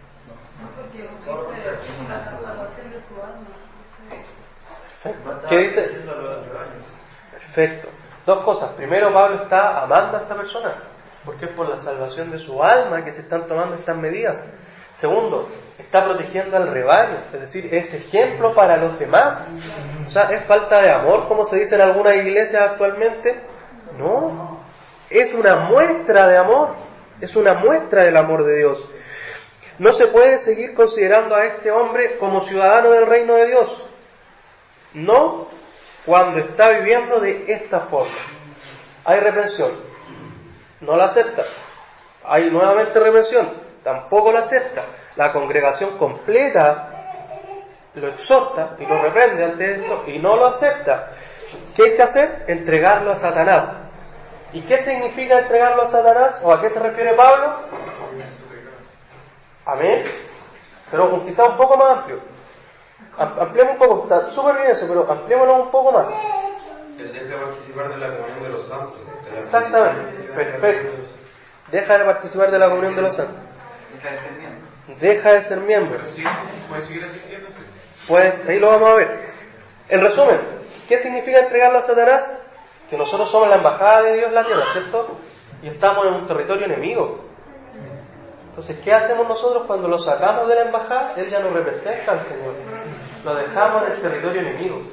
¿Qué dice? Perfecto. Dos cosas. Primero, Pablo está amando a esta persona, porque es por la salvación de su alma que se están tomando estas medidas. Segundo, está protegiendo al rebaño, es decir, es ejemplo para los demás. O sea, ¿es falta de amor, como se dice en algunas iglesias actualmente? No, es una muestra de amor, es una muestra del amor de Dios. No se puede seguir considerando a este hombre como ciudadano del reino de Dios, no cuando está viviendo de esta forma. Hay reprensión, no la acepta. Hay nuevamente reprensión, tampoco la acepta. La congregación completa lo exhorta y lo reprende ante esto y no lo acepta. ¿Qué hay que hacer? Entregarlo a Satanás. ¿Y qué significa entregarlo a Satanás? ¿O a qué se refiere Pablo? Amén. Pero quizá un poco más amplio. Ampliemos un poco, está súper bien eso, pero ampliémoslo un poco más. Él deja de participar de la comunión de los santos. Exactamente, perfecto. Deja de participar de la comunión de los santos. Deja de ser miembro. Pero sí, puede seguir asistiéndose. Pues ahí lo vamos a ver. En resumen, ¿qué significa entregarlo a Satanás? Que nosotros somos la embajada de Dios en la tierra, ¿cierto? Y estamos en un territorio enemigo. Entonces, ¿qué hacemos nosotros cuando lo sacamos de la embajada? Él ya no representa al Señor. Lo dejamos en el territorio enemigo.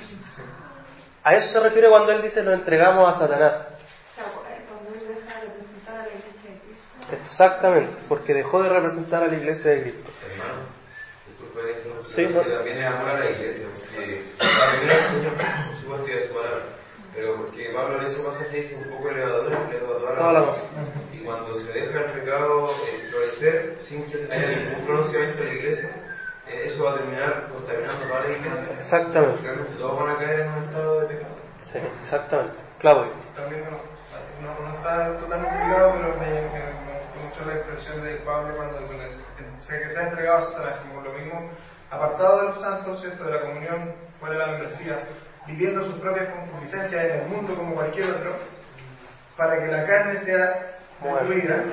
A eso se refiere cuando Él dice lo entregamos a Satanás. Cuando Él deja de representar a la iglesia de Cristo. Exactamente, porque dejó de representar a la iglesia de Cristo. Hermano, disculpe, sí, ¿no? Que también es amor a la iglesia, porque primero el Señor, por supuesto, y a su palabra, pero porque Pablo en ese pasaje dice un poco elevador a toda la cosa. Y cuando se deja el pecado florecer sin que haya ningún pronunciamiento de la iglesia, eso va a terminar contaminando toda la iglesia. Exactamente. Realmente todos van a caer en un estado de pecado. Sí, exactamente. Claudio. También no está totalmente ligado, pero me gustó mucho la expresión de Pablo cuando que se ha entregado a Satanás, como lo mismo, apartado de los santos, ¿cierto? De la comunión, fuera de la membresía, viviendo sus propias concupiscencias en el mundo como cualquier otro, para que la carne sea destruida.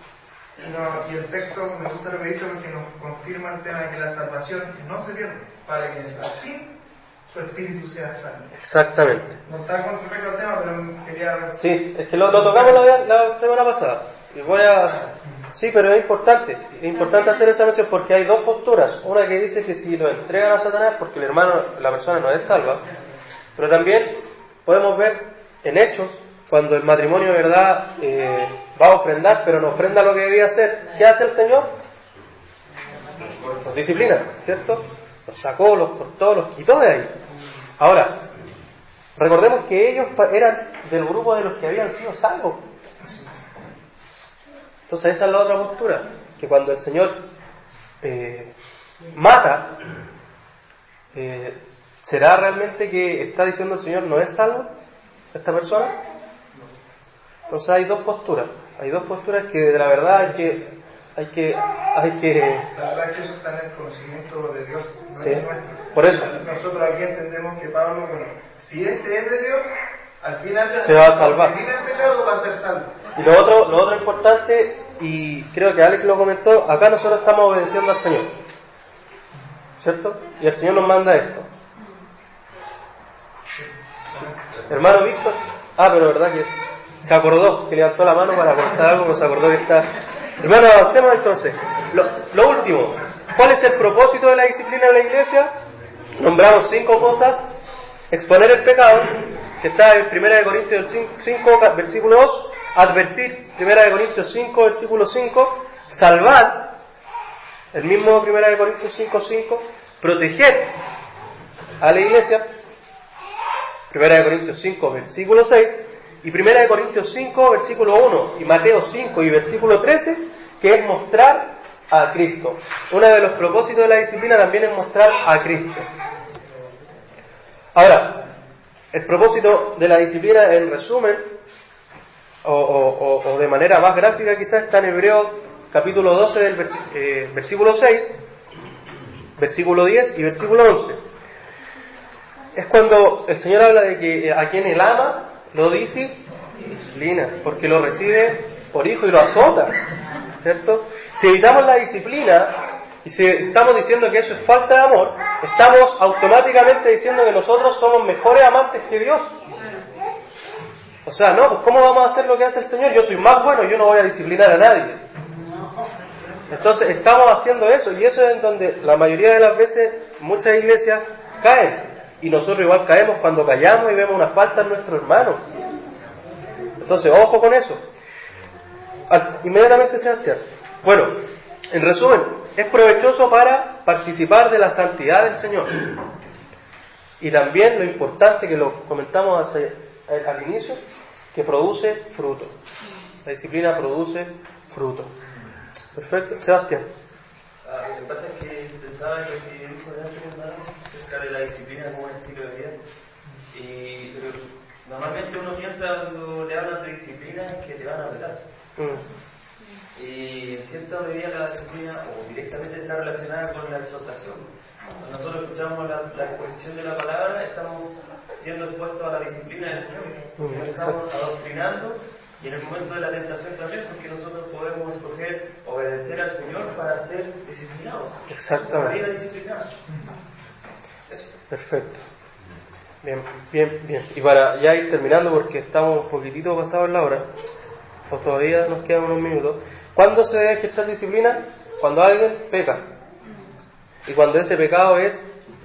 Y el texto me gusta lo que dice porque nos confirma el tema de que la salvación no se pierde, para que al fin su espíritu sea salvo. Exactamente. No está con respecto al tema, pero quería... Sí, es que lo tocamos la semana pasada. Y sí, pero es importante hacer esa mención porque hay dos posturas. Una que dice que si lo entregan a Satanás porque la persona no es salva, pero también podemos ver en Hechos cuando el matrimonio de verdad va a ofrendar, pero no ofrenda lo que debía hacer. ¿Qué hace el Señor? Los disciplina, ¿cierto? Los sacó, los cortó, los quitó de ahí. Ahora, recordemos que ellos eran del grupo de los que habían sido salvos. Entonces esa es la otra postura, que cuando el Señor mata ¿será realmente que está diciendo el Señor no es salvo esta persona? Entonces hay dos posturas que de la verdad hay que La verdad es que eso está en el conocimiento de Dios, no sí, es nuestro. por eso Nosotros aquí entendemos que Pablo, bueno, si este es de Dios, al final se va a salvar. Si vive en pecado va a ser salvo. Y lo otro importante, y creo que Alex lo comentó, acá nosotros estamos obedeciendo al Señor, ¿cierto? Y el Señor nos manda esto. Hermano Víctor, pero verdad que se acordó, que levantó la mano para contar algo, pero se acordó que está... Hermano, avancemos entonces. Lo último, ¿cuál es el propósito de la disciplina en la iglesia? Nombramos 5 cosas. Exponer el pecado, que está en 1 Corintios 5, versículo 2. Advertir, 1 Corintios 5, versículo 5. Salvar, el mismo 1 Corintios 5, 5. Proteger a la iglesia, 1 Corintios 5, versículo 6. Y 1 Corintios 5, versículo 1, y Mateo 5 y versículo 13, que es mostrar a Cristo. Uno de los propósitos de la disciplina también es mostrar a Cristo. Ahora, el propósito de la disciplina, en resumen, o de manera más gráfica quizás, está en Hebreos capítulo 12, del versículo 6, versículo 10 y versículo 11. Es cuando el Señor habla de que a quien Él ama, lo disciplina, porque lo recibe por hijo y lo azota, ¿cierto? Si evitamos la disciplina y si estamos diciendo que eso es falta de amor, estamos automáticamente diciendo que nosotros somos mejores amantes que Dios. O sea, no, pues ¿cómo vamos a hacer lo que hace el Señor? Yo soy más bueno, yo no voy a disciplinar a nadie. Entonces estamos haciendo eso, y eso es en donde la mayoría de las veces muchas iglesias caen. Y nosotros igual caemos cuando callamos y vemos una falta en nuestro hermano. Entonces, ojo con eso. Inmediatamente, Sebastián. Bueno, en resumen, es provechoso para participar de la santidad del Señor. Y también lo importante, que lo comentamos al inicio, que produce fruto. La disciplina produce fruto. Perfecto. Sebastián. Lo que pasa es que pensaba en lo que dijo antes, hermano, acerca de la disciplina como un estilo de vida. Pero normalmente uno piensa cuando le hablan de disciplina que te van a pegar. Y en cierta medida la disciplina o directamente está relacionada con la exhortación. Cuando nosotros escuchamos la exposición de la palabra, estamos siendo expuestos a la disciplina del Señor. Estamos adoctrinando, y en el momento de la tentación también, porque nosotros podemos escoger obedecer al Señor para ser disciplinados. Exactamente. Para ir a disciplinar. Perfecto. Bien. Y para ya ir terminando, porque estamos un poquitito pasados la hora, o todavía nos quedan unos minutos. ¿Cuándo se debe ejercer disciplina? Cuando alguien peca. Y cuando ese pecado es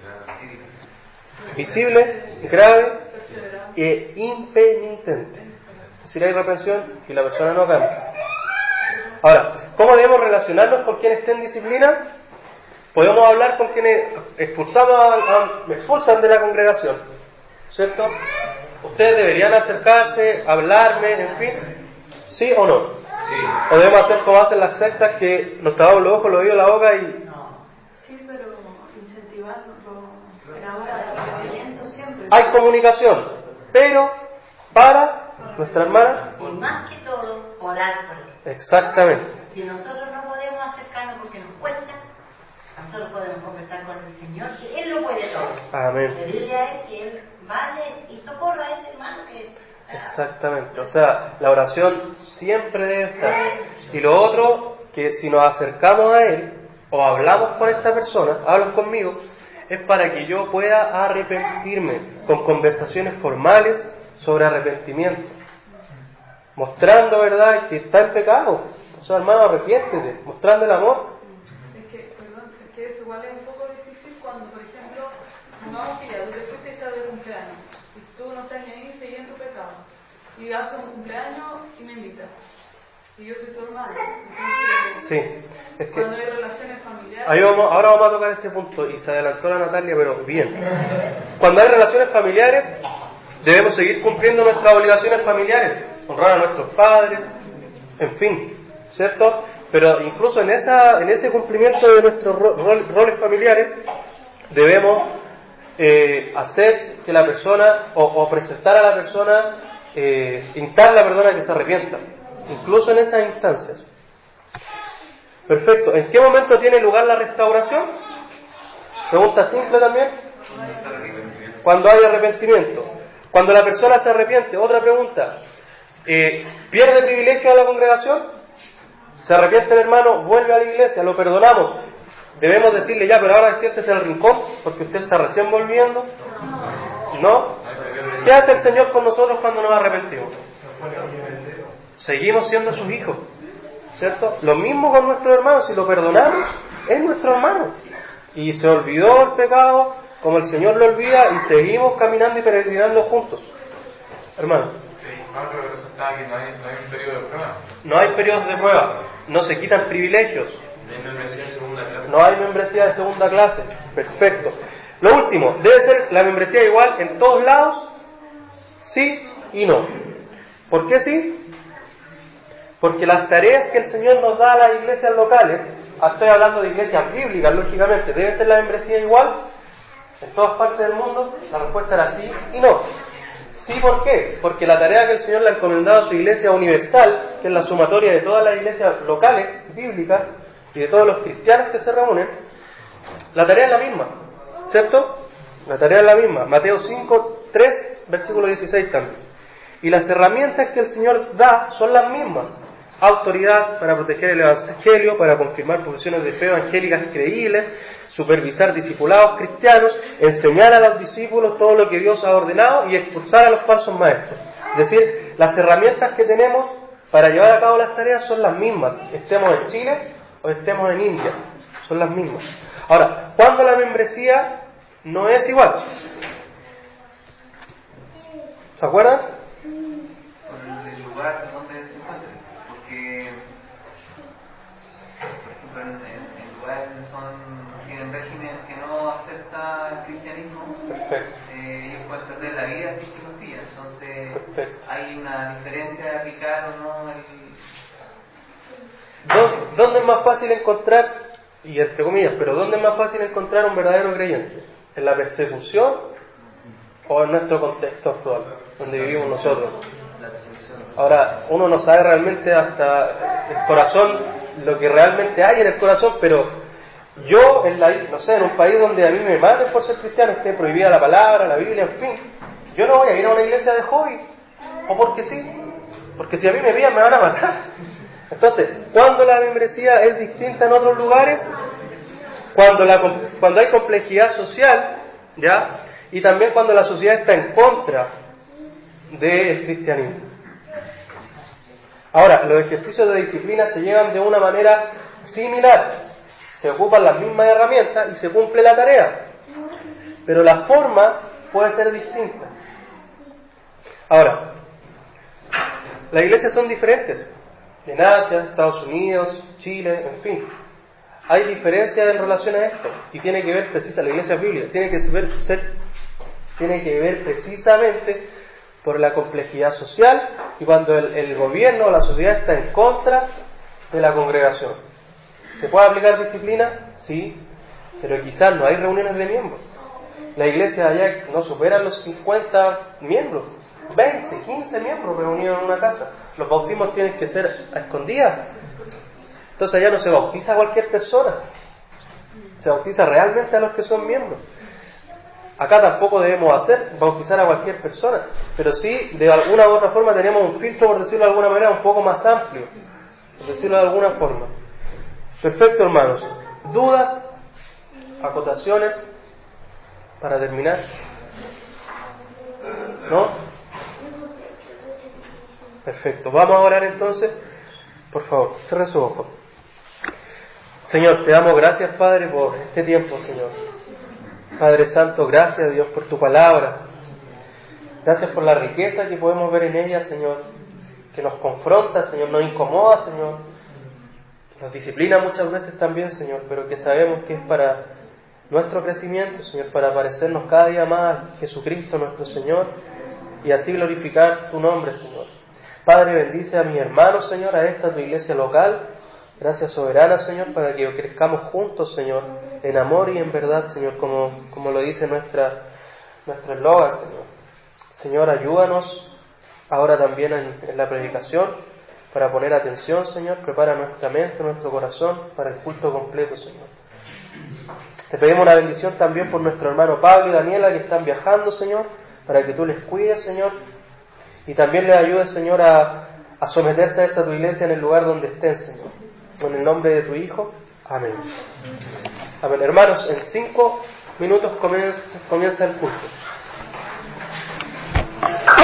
visible, grave e impenitente. Es decir, hay reprensión y la persona no cambia. Ahora, ¿cómo debemos relacionarnos con quienes estén en disciplina? Podemos hablar con quienes me expulsan de la congregación, ¿cierto? Ustedes deberían acercarse, hablarme, en fin, ¿sí o no? Sí. O debemos hacer como hacen las sectas, que nos tapamos los ojos, los oídos, la boca y... Sí, pero incentivarlo, enamoramiento siempre. Hay comunicación, pero para nuestra hermana... Y más que todo, orar por él. Exactamente. Si nosotros no podemos acercarnos porque nos cuesta, nosotros podemos conversar con el Señor, que Él lo puede todo. Amén. Pedirle a Él que Él vaya y socorra a ese hermano que... Exactamente. O sea, la oración siempre debe estar. Y lo otro, que si nos acercamos a Él, o hablamos con esta persona, hablas conmigo, es para que yo pueda arrepentirme, con conversaciones formales sobre arrepentimiento, mostrando, ¿verdad?, que está en pecado. O sea, hermano, arrepiéntete, mostrando el amor. Es que eso igual es un poco difícil cuando, por ejemplo, supongamos que ya tú te fuiste esta de cumpleaños y tú no estás ni ahí, seguís en tu pecado, y haces un cumpleaños y me invitas, y yo soy tu hermano. Entonces, Sí, es que cuando hay relaciones familiares... ahora vamos a tocar ese punto, y se adelantó la Natalia, pero bien. Cuando hay relaciones familiares, debemos seguir cumpliendo nuestras obligaciones familiares, honrar a nuestros padres, en fin, ¿cierto? Pero incluso en ese cumplimiento de nuestros roles familiares, debemos hacer que la persona, o presentar a la persona, instarla, a que se arrepienta, incluso en esas instancias. Perfecto. ¿En qué momento tiene lugar la restauración? Pregunta simple también. Cuando hay arrepentimiento. Cuando la persona se arrepiente. Otra pregunta. ¿Pierde privilegio a la congregación? Se arrepiente el hermano, vuelve a la iglesia, lo perdonamos. Debemos decirle ya, pero ahora siéntese en el rincón, porque usted está recién volviendo. ¿No? ¿Qué hace el Señor con nosotros cuando nos arrepentimos? Seguimos siendo sus hijos, ¿cierto? Lo mismo con nuestros hermanos, si lo perdonamos, es nuestro hermano. Y se olvidó el pecado, como el Señor lo olvida, y seguimos caminando y peregrinando juntos. Hermano. No hay un periodo de prueba. No hay periodos de prueba, no se quitan privilegios. No hay membresía de segunda clase. No hay membresía de segunda clase. Perfecto. Lo último, ¿debe ser la membresía igual en todos lados? Sí y no. ¿Por qué sí? Porque las tareas que el Señor nos da a las iglesias locales, estoy hablando de iglesias bíblicas, lógicamente, ¿debe ser la membresía igual en todas partes del mundo? La respuesta era sí y no. Sí, ¿por qué? Porque la tarea que el Señor le ha encomendado a su iglesia universal, que es la sumatoria de todas las iglesias locales, bíblicas, y de todos los cristianos que se reúnen, la tarea es la misma, ¿cierto? La tarea es la misma. Mateo 5, 3, versículo 16 también. Y las herramientas que el Señor da son las mismas. Autoridad para proteger el evangelio, para confirmar profesiones de fe evangélicas creíbles, supervisar discipulados cristianos, enseñar a los discípulos todo lo que Dios ha ordenado y expulsar a los falsos maestros. Es decir, las herramientas que tenemos para llevar a cabo las tareas son las mismas, estemos en Chile o estemos en India, son las mismas. Ahora, ¿cuándo la membresía no es igual? ¿Se acuerdan? El lugar donde se encuentre, porque por ejemplo en lugares que tienen régimen que no acepta el cristianismo, ellos pueden perder la vida si se confían. Entonces hay una diferencia de aplicar o no ¿Dónde es más fácil encontrar, y entre comillas, pero dónde es más fácil encontrar un verdadero creyente? ¿En la persecución o en nuestro contexto actual, donde vivimos nosotros? Ahora, uno no sabe realmente hasta el corazón, lo que realmente hay en el corazón, pero yo, en un país donde a mí me maten por ser cristiano, esté prohibida la palabra, la Biblia, en fin, yo no voy a ir a una iglesia de hobby, o porque sí, porque si a mí me pillan me van a matar. Entonces, cuando la membresía es distinta en otros lugares, cuando hay complejidad social, ¿ya? Y también cuando la sociedad está en contra del cristianismo. Ahora, los ejercicios de disciplina se llevan de una manera similar, se ocupan las mismas herramientas y se cumple la tarea, pero la forma puede ser distinta. Ahora, las iglesias son diferentes. En Asia, Estados Unidos, Chile, en fin. Hay diferencias en relación a esto. Y tiene que ver precisamente, la iglesia bíblica, tiene que ver precisamente por la complejidad social y cuando el gobierno o la sociedad está en contra de la congregación. ¿Se puede aplicar disciplina? Sí, pero quizás no hay reuniones de miembros. La iglesia allá no supera los 50 miembros. 20, 15 miembros reunidos en una casa. Los bautismos tienen que ser a escondidas. Entonces allá no se bautiza a cualquier persona, se bautiza realmente a los que son miembros. Acá tampoco debemos bautizar a cualquier persona, pero sí, de alguna u otra forma tenemos un filtro, por decirlo de alguna manera, un poco más amplio, por decirlo de alguna forma. Perfecto, hermanos. ¿Dudas? ¿Acotaciones? Para terminar. ¿No? Perfecto. Vamos a orar entonces. Por favor, cierre su ojo. Señor, te damos gracias, Padre, por este tiempo, Señor. Padre Santo, gracias, Dios, por tu palabra, Señor. Gracias por la riqueza que podemos ver en ella, Señor, que nos confronta, Señor, nos incomoda, Señor, nos disciplina muchas veces también, Señor, pero que sabemos que es para nuestro crecimiento, Señor, para parecernos cada día más a Jesucristo, nuestro Señor, y así glorificar tu nombre, Señor. Padre, bendice a mis hermanos, Señor, a esta tu iglesia local, Gracia soberana, Señor, para que crezcamos juntos, Señor, en amor y en verdad, Señor, como lo dice nuestro eslogan, Señor. Señor, ayúdanos ahora también en la predicación para poner atención, Señor. Prepara nuestra mente, nuestro corazón para el culto completo, Señor. Te pedimos una bendición también por nuestro hermano Pablo y Daniela que están viajando, Señor, para que tú les cuides, Señor, y también les ayudes, Señor, a someterse a esta tu iglesia en el lugar donde estén, Señor. En el nombre de tu Hijo. Amén. Amén. Hermanos, en 5 minutos comienza el culto.